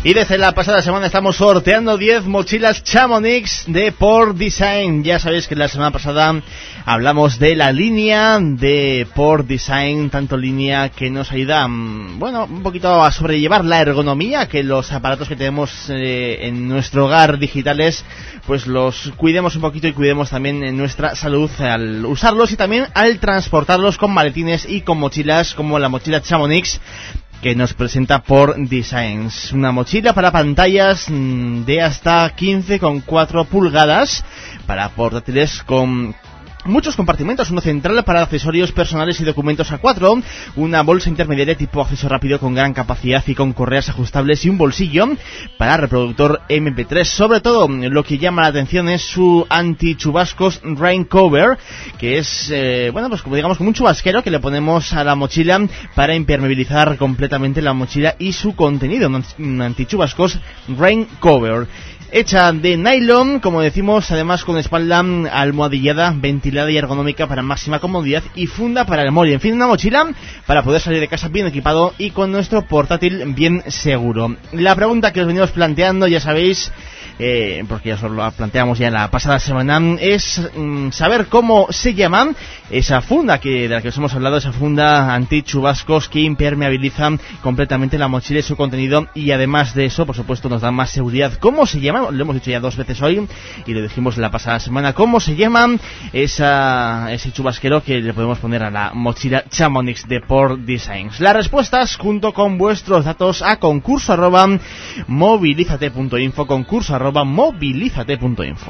Speaker 2: Y desde la pasada semana estamos sorteando 10 mochilas Chamonix de Port Design. Ya sabéis que la semana pasada hablamos de la línea de Port Design, tanto línea que nos ayuda, bueno, un poquito a sobrellevar la ergonomía, que los aparatos que tenemos en nuestro hogar digitales, pues los cuidemos un poquito y cuidemos también en nuestra salud al usarlos y también al transportarlos con maletines y con mochilas como la mochila Chamonix que nos presenta Port Designs. Una mochila para pantallas de hasta 15,4 pulgadas, para portátiles con muchos compartimentos, uno central para accesorios personales y documentos A4, una bolsa intermediaria tipo acceso rápido con gran capacidad y con correas ajustables y un bolsillo para reproductor MP3. Sobre todo, lo que llama la atención es su anti-chubascos rain cover, que es, bueno, pues como digamos, como un chubasquero que le ponemos a la mochila para impermeabilizar completamente la mochila y su contenido. Un anti-chubascos rain cover. Hecha de nylon, como decimos, además con espalda almohadillada, ventilada y ergonómica para máxima comodidad y funda para el móvil. En fin, una mochila para poder salir de casa bien equipado y con nuestro portátil bien seguro. La pregunta que os venimos planteando, ya sabéis, porque ya os lo planteamos ya en la pasada semana, es saber cómo se llama esa funda de la que os hemos hablado, esa funda anti-chubascos que impermeabiliza completamente la mochila y su contenido, y además de eso, por supuesto, nos da más seguridad. ¿Cómo se llama? Lo hemos dicho ya 2 veces hoy y lo dijimos la pasada semana. ¿Cómo se llama ese chubasquero que le podemos poner a la mochila Chamonix de Port Designs? Las respuestas junto con vuestros datos a concurso@movilizate.info, concurso@movilizate.info.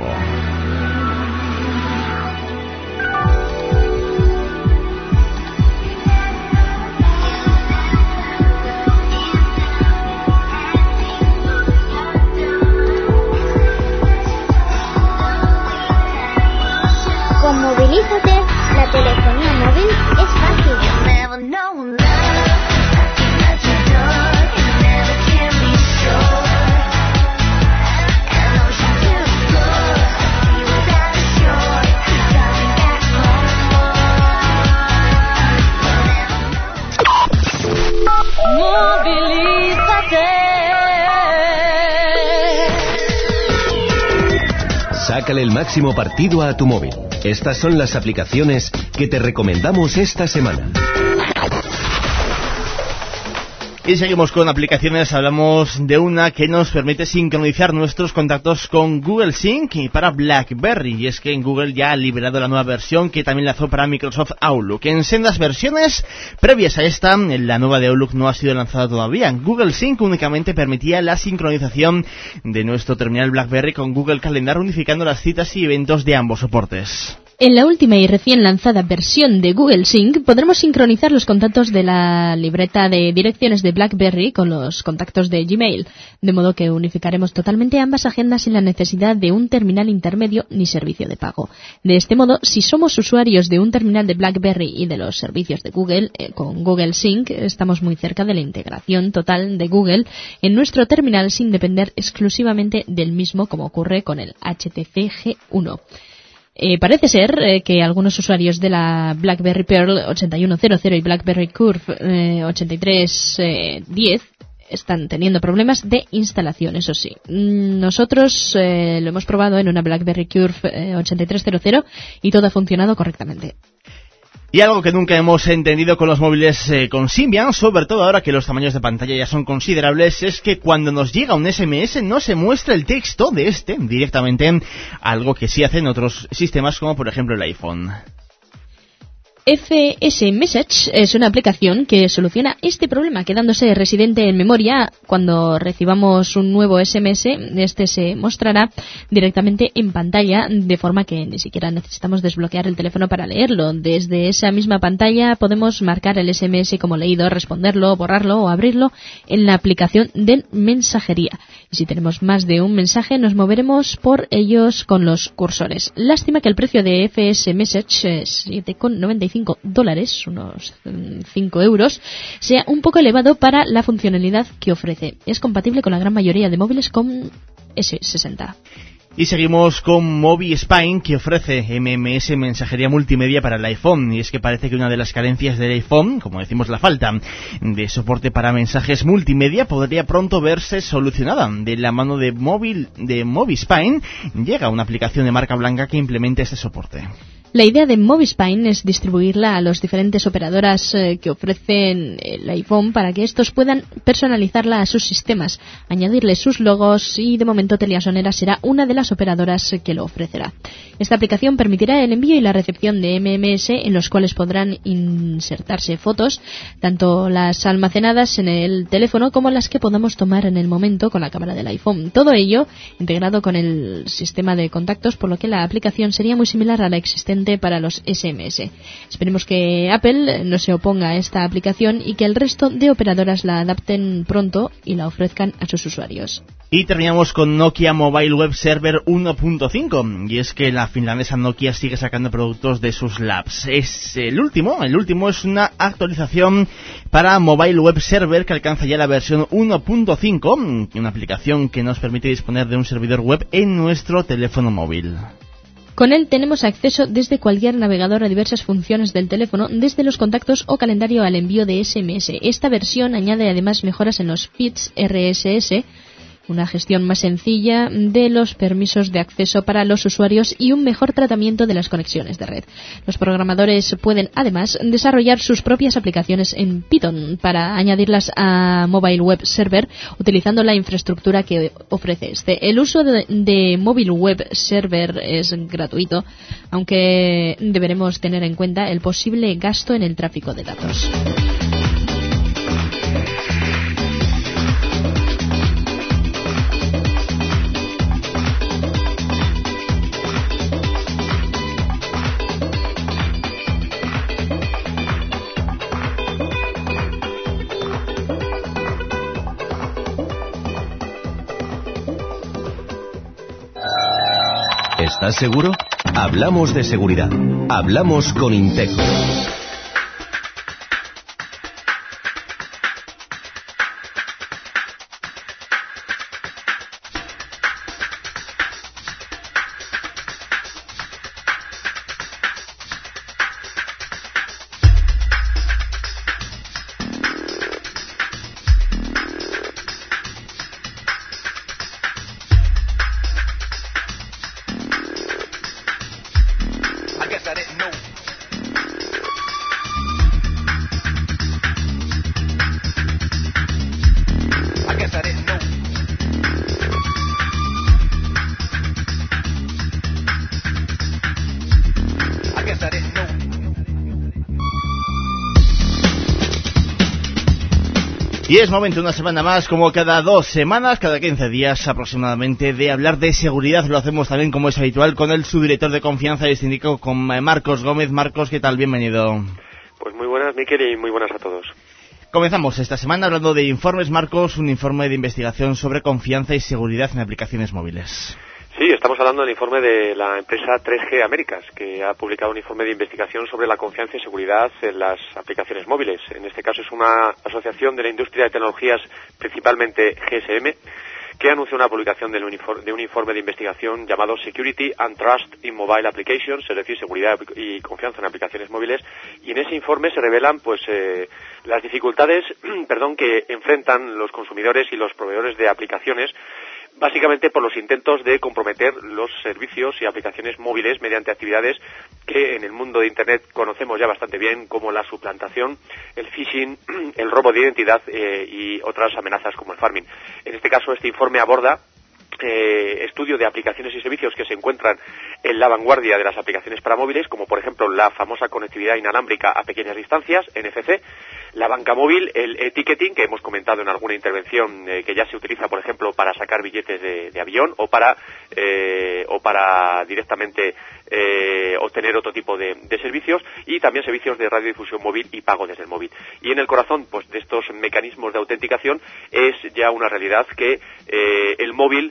Speaker 4: Con Movilízate, la telefonía móvil es fácil.
Speaker 5: Sácale el máximo partido a tu móvil. Estas son las aplicaciones que te recomendamos esta semana.
Speaker 2: Y seguimos con aplicaciones. Hablamos de una que nos permite sincronizar nuestros contactos con Google Sync y para BlackBerry. Y es que en Google ya ha liberado la nueva versión que también lanzó para Microsoft Outlook. En sendas versiones previas a esta, la nueva de Outlook no ha sido lanzada todavía. Google Sync únicamente permitía la sincronización de nuestro terminal BlackBerry con Google Calendar, unificando las citas y eventos de ambos soportes.
Speaker 3: En la última y recién lanzada versión de Google Sync podremos sincronizar los contactos de la libreta de direcciones de BlackBerry con los contactos de Gmail, de modo que unificaremos totalmente ambas agendas sin la necesidad de un terminal intermedio ni servicio de pago. De este modo, si somos usuarios de un terminal de BlackBerry y de los servicios de Google, con Google Sync estamos muy cerca de la integración total de Google en nuestro terminal sin depender exclusivamente del mismo, como ocurre con el HTC G1. Parece ser que algunos usuarios de la BlackBerry Pearl 8100 y BlackBerry Curve 8310 están teniendo problemas de instalación, eso sí. Nosotros lo hemos probado en una BlackBerry Curve 8300 y todo ha funcionado correctamente.
Speaker 2: Y algo que nunca hemos entendido con los móviles con Symbian, sobre todo ahora que los tamaños de pantalla ya son considerables, es que cuando nos llega un SMS no se muestra el texto de este directamente, algo que sí hacen otros sistemas como por ejemplo el iPhone. FS Message es una aplicación que soluciona este problema, quedándose residente en memoria. Cuando recibamos un nuevo SMS, este se mostrará directamente en pantalla, de forma que ni siquiera necesitamos desbloquear el teléfono para leerlo. Desde esa misma pantalla podemos marcar el SMS como leído, responderlo, borrarlo o abrirlo en la aplicación de mensajería. Y si tenemos más de un mensaje, nos moveremos por ellos con los cursores. Lástima que el precio de FS Message es $7,95, unos 5 euros, sea un poco elevado para la funcionalidad que ofrece. Es compatible con la gran mayoría de móviles con S60. Y seguimos con Movispine, que ofrece MMS, mensajería multimedia para el iPhone. Y es que parece que una de las carencias del iPhone, como decimos la falta de soporte para mensajes multimedia, podría pronto verse solucionada. De la mano de Movispine llega una aplicación de marca blanca que implementa este soporte.
Speaker 3: La idea de Movispine es distribuirla a las diferentes operadoras que ofrecen el iPhone para que estos puedan personalizarla a sus sistemas, añadirle sus logos y de momento Teliasonera será una de las operadoras que lo ofrecerá. Esta aplicación permitirá el envío y la recepción de MMS en los cuales podrán insertarse fotos, tanto las almacenadas en el teléfono como las que podamos tomar en el momento con la cámara del iPhone. Todo ello integrado con el sistema de contactos, por lo que la aplicación sería muy similar a la existente para los SMS. Esperemos que Apple no se oponga a esta aplicación y que el resto de operadoras la adapten pronto y la ofrezcan a sus usuarios.
Speaker 2: Y terminamos con Nokia Mobile Web Server 1.5, y es que la finlandesa Nokia sigue sacando productos de sus labs. Es el último es una actualización para Mobile Web Server que alcanza ya la versión 1.5, una aplicación que nos permite disponer de un servidor web en nuestro teléfono móvil.
Speaker 3: Con él tenemos acceso desde cualquier navegador a diversas funciones del teléfono, desde los contactos o calendario al envío de SMS. Esta versión añade además mejoras en los feeds RSS, una gestión más sencilla de los permisos de acceso para los usuarios y un mejor tratamiento de las conexiones de red. Los programadores pueden además desarrollar sus propias aplicaciones en Python para añadirlas a Mobile Web Server utilizando la infraestructura que ofrece este. El uso de Mobile Web Server es gratuito, aunque deberemos tener en cuenta el posible gasto en el tráfico de datos.
Speaker 5: ¿Estás seguro? Hablamos de seguridad. Hablamos con Inteco.
Speaker 2: Y es momento, una semana más, como cada 2 semanas, cada 15 días aproximadamente, de hablar de seguridad. Lo hacemos también, como es habitual, con el subdirector de confianza y sindicato, con Marcos Gómez. Marcos, ¿qué tal? Bienvenido.
Speaker 6: Pues muy buenas, Miquel, y muy buenas a todos.
Speaker 2: Comenzamos esta semana hablando de informes, Marcos, un informe de investigación sobre confianza y seguridad en aplicaciones móviles.
Speaker 6: Sí, estamos hablando del informe de la empresa 3G Américas, que ha publicado un informe de investigación sobre la confianza y seguridad en las aplicaciones móviles. En este caso es una asociación de la industria de tecnologías, principalmente GSM, que anunció una publicación de un informe de investigación llamado Security and Trust in Mobile Applications, es decir, seguridad y confianza en aplicaciones móviles. Y en ese informe se revelan las dificultades que enfrentan los consumidores y los proveedores de aplicaciones, básicamente por los intentos de comprometer los servicios y aplicaciones móviles mediante actividades que en el mundo de Internet conocemos ya bastante bien, como la suplantación, el phishing, el robo de identidad y otras amenazas como el pharming. En este caso, este informe aborda estudio de aplicaciones y servicios que se encuentran en la vanguardia de las aplicaciones para móviles, como por ejemplo la famosa conectividad inalámbrica a pequeñas distancias, NFC, la banca móvil, el ticketing, que hemos comentado en alguna intervención, que ya se utiliza, por ejemplo, para sacar billetes de avión o para directamente obtener otro tipo de servicios, y también servicios de radiodifusión móvil y pago desde el móvil. Y en el corazón de estos mecanismos de autenticación es ya una realidad que el móvil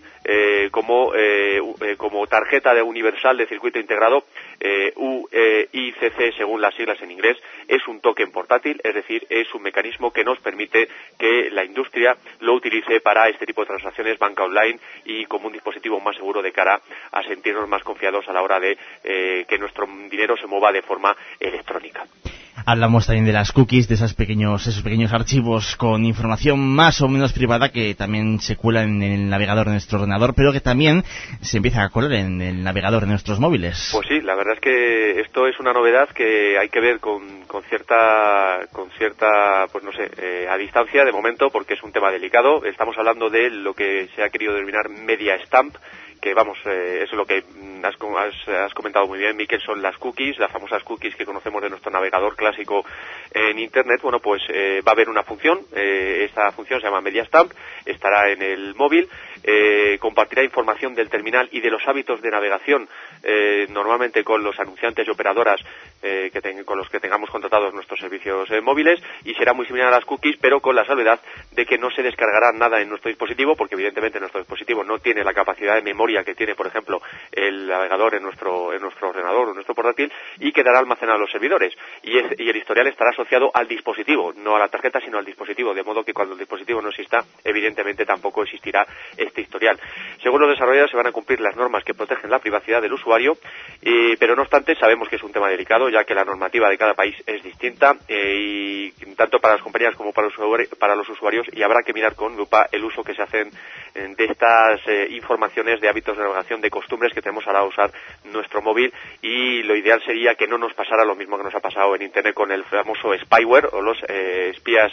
Speaker 6: como tarjeta universal de circuito integrado, UICC según las siglas en inglés, es un token portátil, es decir,
Speaker 13: es un mecanismo que nos permite que la industria lo utilice para este tipo de transacciones, banca online, y como un dispositivo más seguro de cara a sentirnos más confiados a la hora de que nuestro dinero se mueva de forma electrónica.
Speaker 2: Hablamos también de las cookies, de esos pequeños archivos con información más o menos privada que también se cuelan en el navegador de nuestro ordenador, pero que también se empieza a colar en el navegador de nuestros móviles.
Speaker 13: Pues sí, la verdad es que esto es una novedad que hay que ver con cierta, pues no sé, a distancia de momento, porque es un tema delicado. Estamos hablando de lo que se ha querido denominar media stamp, que vamos, eso es lo que has comentado muy bien, Miquel, son las cookies, las famosas cookies que conocemos de nuestro navegador clásico en Internet. Bueno, pues va a haber una función, esta función se llama Media Stamp, estará en el móvil, compartirá información del terminal y de los hábitos de navegación, normalmente con los anunciantes y operadoras con los que tengamos contratados nuestros servicios móviles, y será muy similar a las cookies, pero con la salvedad de que no se descargará nada en nuestro dispositivo, porque evidentemente nuestro dispositivo no tiene la capacidad de memoria que tiene, por ejemplo, el navegador en nuestro ordenador o en nuestro portátil, y quedará almacenado en los servidores, y el historial estará asociado al dispositivo, no a la tarjeta sino al dispositivo, de modo que cuando el dispositivo no exista, evidentemente tampoco existirá este historial. Según los desarrolladores, se van a cumplir las normas que protegen la privacidad del usuario, pero no obstante sabemos que es un tema delicado, ya que la normativa de cada país es distinta, y tanto para las compañías como para los usuarios, y habrá que mirar con lupa el uso que se hacen de estas informaciones de hábitos de navegación, de costumbres que tenemos a la hora de usar nuestro móvil, y lo ideal sería que no nos pasara lo mismo que nos ha pasado en Internet con el famoso spyware o los espías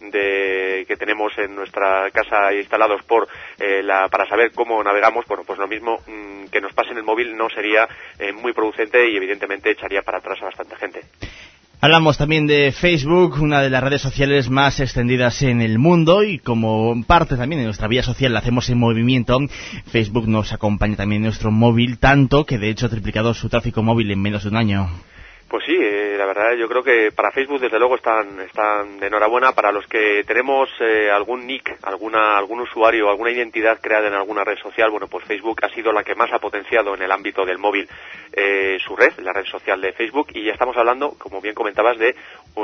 Speaker 13: que tenemos en nuestra casa instalados para saber cómo navegamos. Bueno, pues lo mismo que nos pase en el móvil no sería muy producente y evidentemente echaría para atrás a bastante gente.
Speaker 2: Hablamos también de Facebook, una de las redes sociales más extendidas en el mundo, y como parte también de nuestra vida social la hacemos en movimiento. Facebook nos acompaña también en nuestro móvil, tanto que de hecho ha triplicado su tráfico móvil en menos de un año.
Speaker 13: Pues sí, la verdad yo creo que para Facebook desde luego están de enhorabuena. Para los que tenemos algún nick, algún usuario, alguna identidad creada en alguna red social, bueno, pues Facebook ha sido la que más ha potenciado en el ámbito del móvil su red, la red social de Facebook, y ya estamos hablando, como bien comentabas, de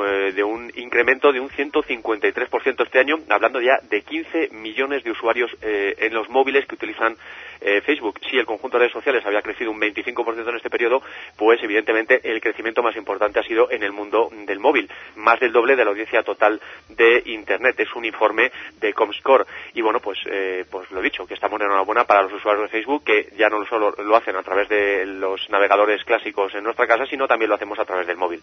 Speaker 13: un incremento de un 153% este año, hablando ya de 15 millones de usuarios en los móviles que utilizan Facebook. Si el conjunto de redes sociales había crecido un 25% en este periodo, pues evidentemente el crecimiento más importante ha sido en el mundo del móvil, más del doble de la audiencia total de Internet. Es un informe de Comscore, y bueno, pues lo dicho, que estamos de enhorabuena para los usuarios de Facebook, que ya no solo lo hacen a través de los navegadores clásicos en nuestra casa, sino también lo hacemos a través del móvil.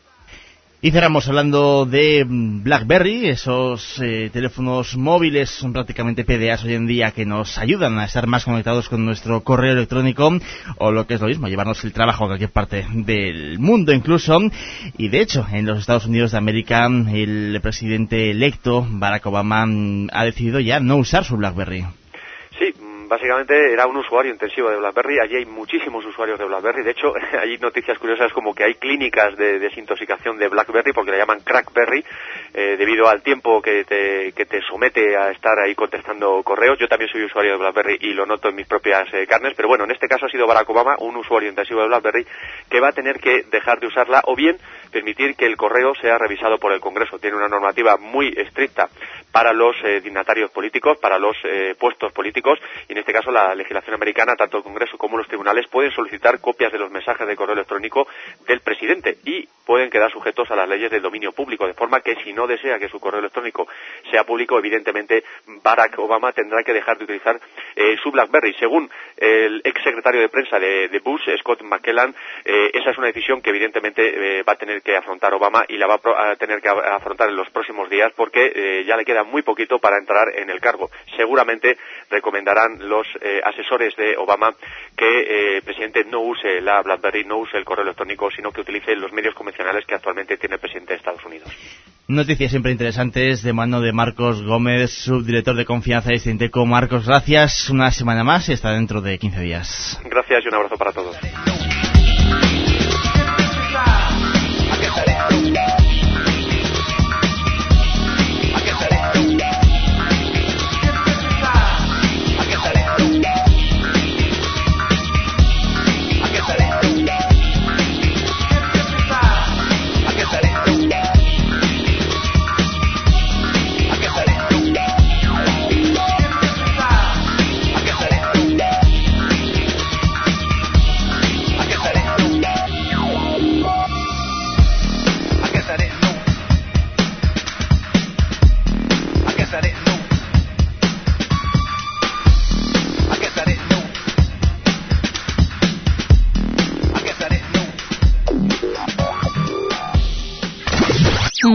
Speaker 2: Y cerramos hablando de BlackBerry, esos teléfonos móviles, son prácticamente PDAs hoy en día que nos ayudan a estar más conectados con nuestro correo electrónico, o lo que es lo mismo, llevarnos el trabajo a cualquier parte del mundo incluso. Y de hecho, en los Estados Unidos de América, el presidente electo, Barack Obama, ha decidido ya no usar su BlackBerry.
Speaker 13: Sí, básicamente era un usuario intensivo de BlackBerry. Allí hay muchísimos usuarios de BlackBerry. De hecho, hay noticias curiosas como que hay clínicas de desintoxicación de BlackBerry, porque le llaman Crackberry, debido al tiempo que te somete a estar ahí contestando correos. Yo también soy usuario de BlackBerry y lo noto en mis propias carnes, pero bueno, en este caso ha sido Barack Obama, un usuario intensivo de BlackBerry, que va a tener que dejar de usarla, o bien permitir que el correo sea revisado por el Congreso. Tiene una normativa muy estricta para los dignatarios políticos, para los puestos políticos, y en este caso la legislación americana, tanto el Congreso como los tribunales, pueden solicitar copias de los mensajes de correo electrónico del presidente y pueden quedar sujetos a las leyes del dominio público, de forma que si no desea que su correo electrónico sea público, evidentemente Barack Obama tendrá que dejar de utilizar su BlackBerry. Según el ex secretario de prensa de Bush, Scott McClellan, esa es una decisión que evidentemente va a tener que afrontar Obama, y la va a tener que afrontar en los próximos días, porque ya le queda muy poquito para entrar en el cargo. Seguramente recomendarán los asesores de Obama que el presidente no use la BlackBerry, no use el correo electrónico, sino que utilice los medios convencionales que actualmente tiene el presidente de Estados Unidos.
Speaker 2: Noticias siempre interesantes de mano de Marcos Gómez, subdirector de confianza de Sinteco. Marcos, gracias. Una semana más y hasta dentro de 15 días.
Speaker 13: Gracias y un abrazo para todos.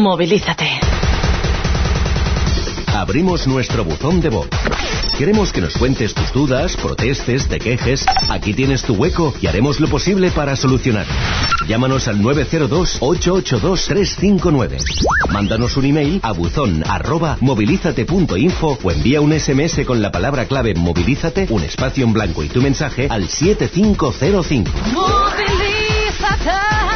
Speaker 8: Movilízate.
Speaker 5: Abrimos nuestro buzón de voz. Queremos que nos cuentes tus dudas, protestes, te quejes. Aquí tienes tu hueco y haremos lo posible para solucionar. Llámanos al 902-882-359. Mándanos un email a buzón@movilizate.info o envía un SMS con la palabra clave Movilízate, un espacio en blanco y tu mensaje al 7505.
Speaker 8: Movilízate.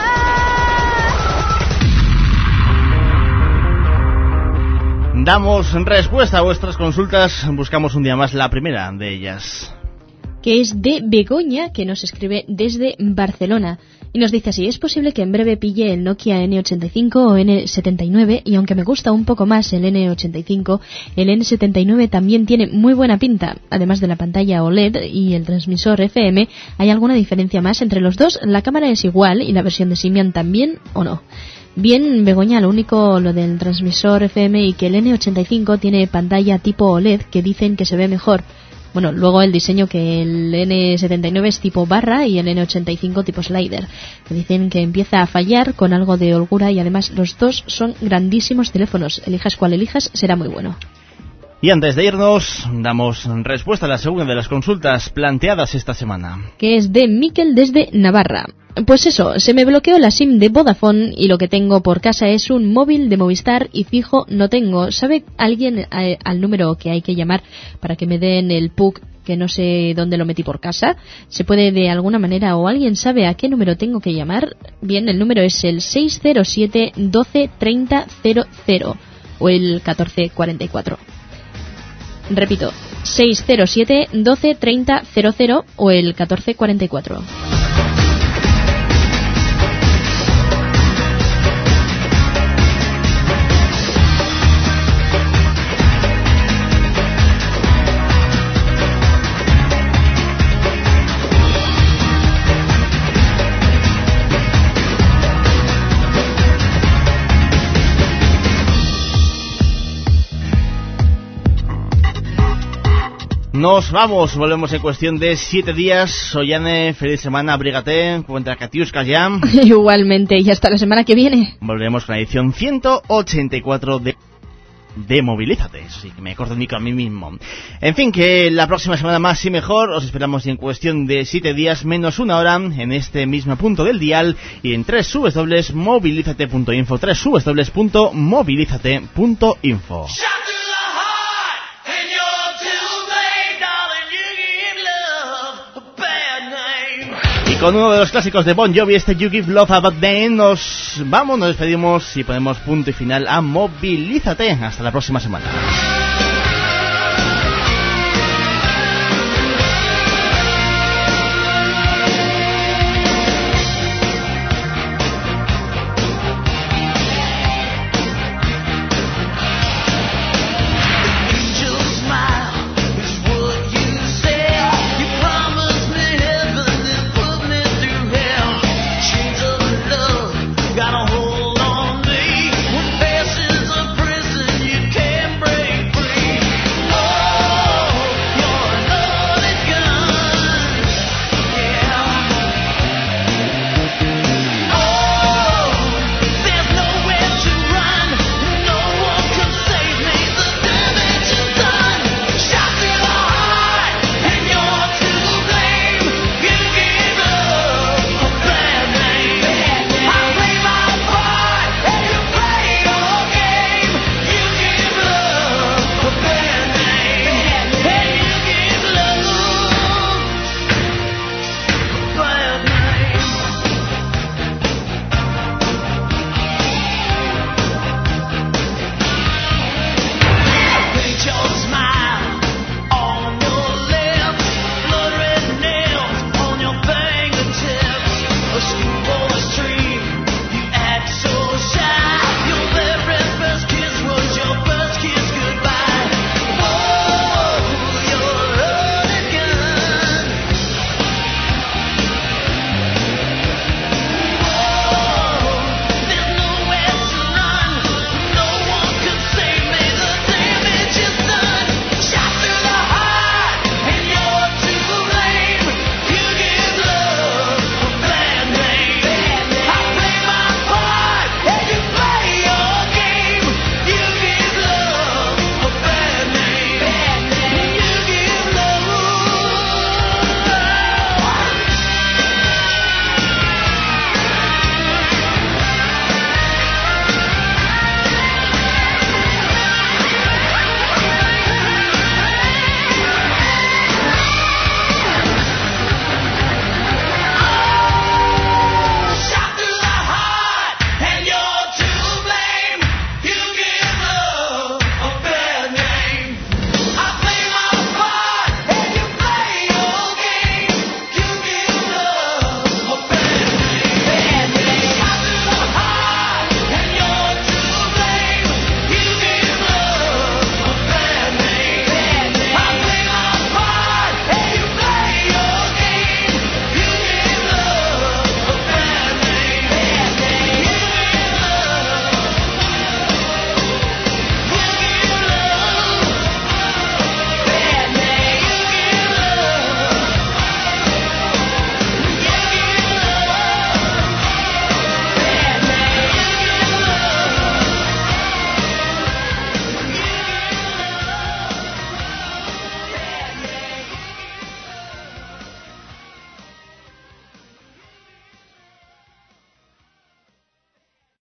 Speaker 2: Damos respuesta a vuestras consultas, buscamos un día más la primera de ellas.
Speaker 3: Que es de Begoña, que nos escribe desde Barcelona. Y nos dice así: es posible que en breve pille el Nokia N85 o N79, y aunque me gusta un poco más el N85, el N79 también tiene muy buena pinta. Además de la pantalla OLED y el transmisor FM, ¿hay alguna diferencia más entre los dos? ¿La cámara es igual y la versión de Symbian también o no? Bien, Begoña, lo único lo del transmisor FM y que el N85 tiene pantalla tipo OLED, que dicen que se ve mejor. Bueno, luego el diseño, que el N79 es tipo barra y el N85 tipo slider, que dicen que empieza a fallar con algo de holgura, y además los dos son grandísimos teléfonos. Elijas cuál elijas, será muy bueno.
Speaker 2: Y antes de irnos, damos respuesta a la segunda de las consultas planteadas esta semana.
Speaker 3: Que es de Miquel desde Navarra. Pues eso, se me bloqueó la SIM de Vodafone y lo que tengo por casa es un móvil de Movistar y fijo no tengo. ¿Sabe alguien al número que hay que llamar para que me den el PUC, que no sé dónde lo metí por casa? ¿Se puede de alguna manera, o alguien sabe a qué número tengo que llamar? Bien, el número es el 607 12 30 00 o el 1444. Repito, 607 12 30 00 o el 1444.
Speaker 2: Nos vamos, volvemos en cuestión de 7 días. Soyane, feliz semana, abrígate, cuenta Katiuska ya.
Speaker 3: Igualmente, y hasta la semana que viene.
Speaker 2: Volveremos con la edición 184 de Movilízate. Así que me corto el micro a mí mismo. En fin, que la próxima semana más y mejor. Os esperamos en cuestión de 7 días menos una hora en este mismo punto del dial y en www.movilizate.info, www.movilizate.info. Y con uno de los clásicos de Bon Jovi, este You Give Love a Bad Name, nos despedimos y ponemos punto y final a Movilízate. Hasta la próxima semana.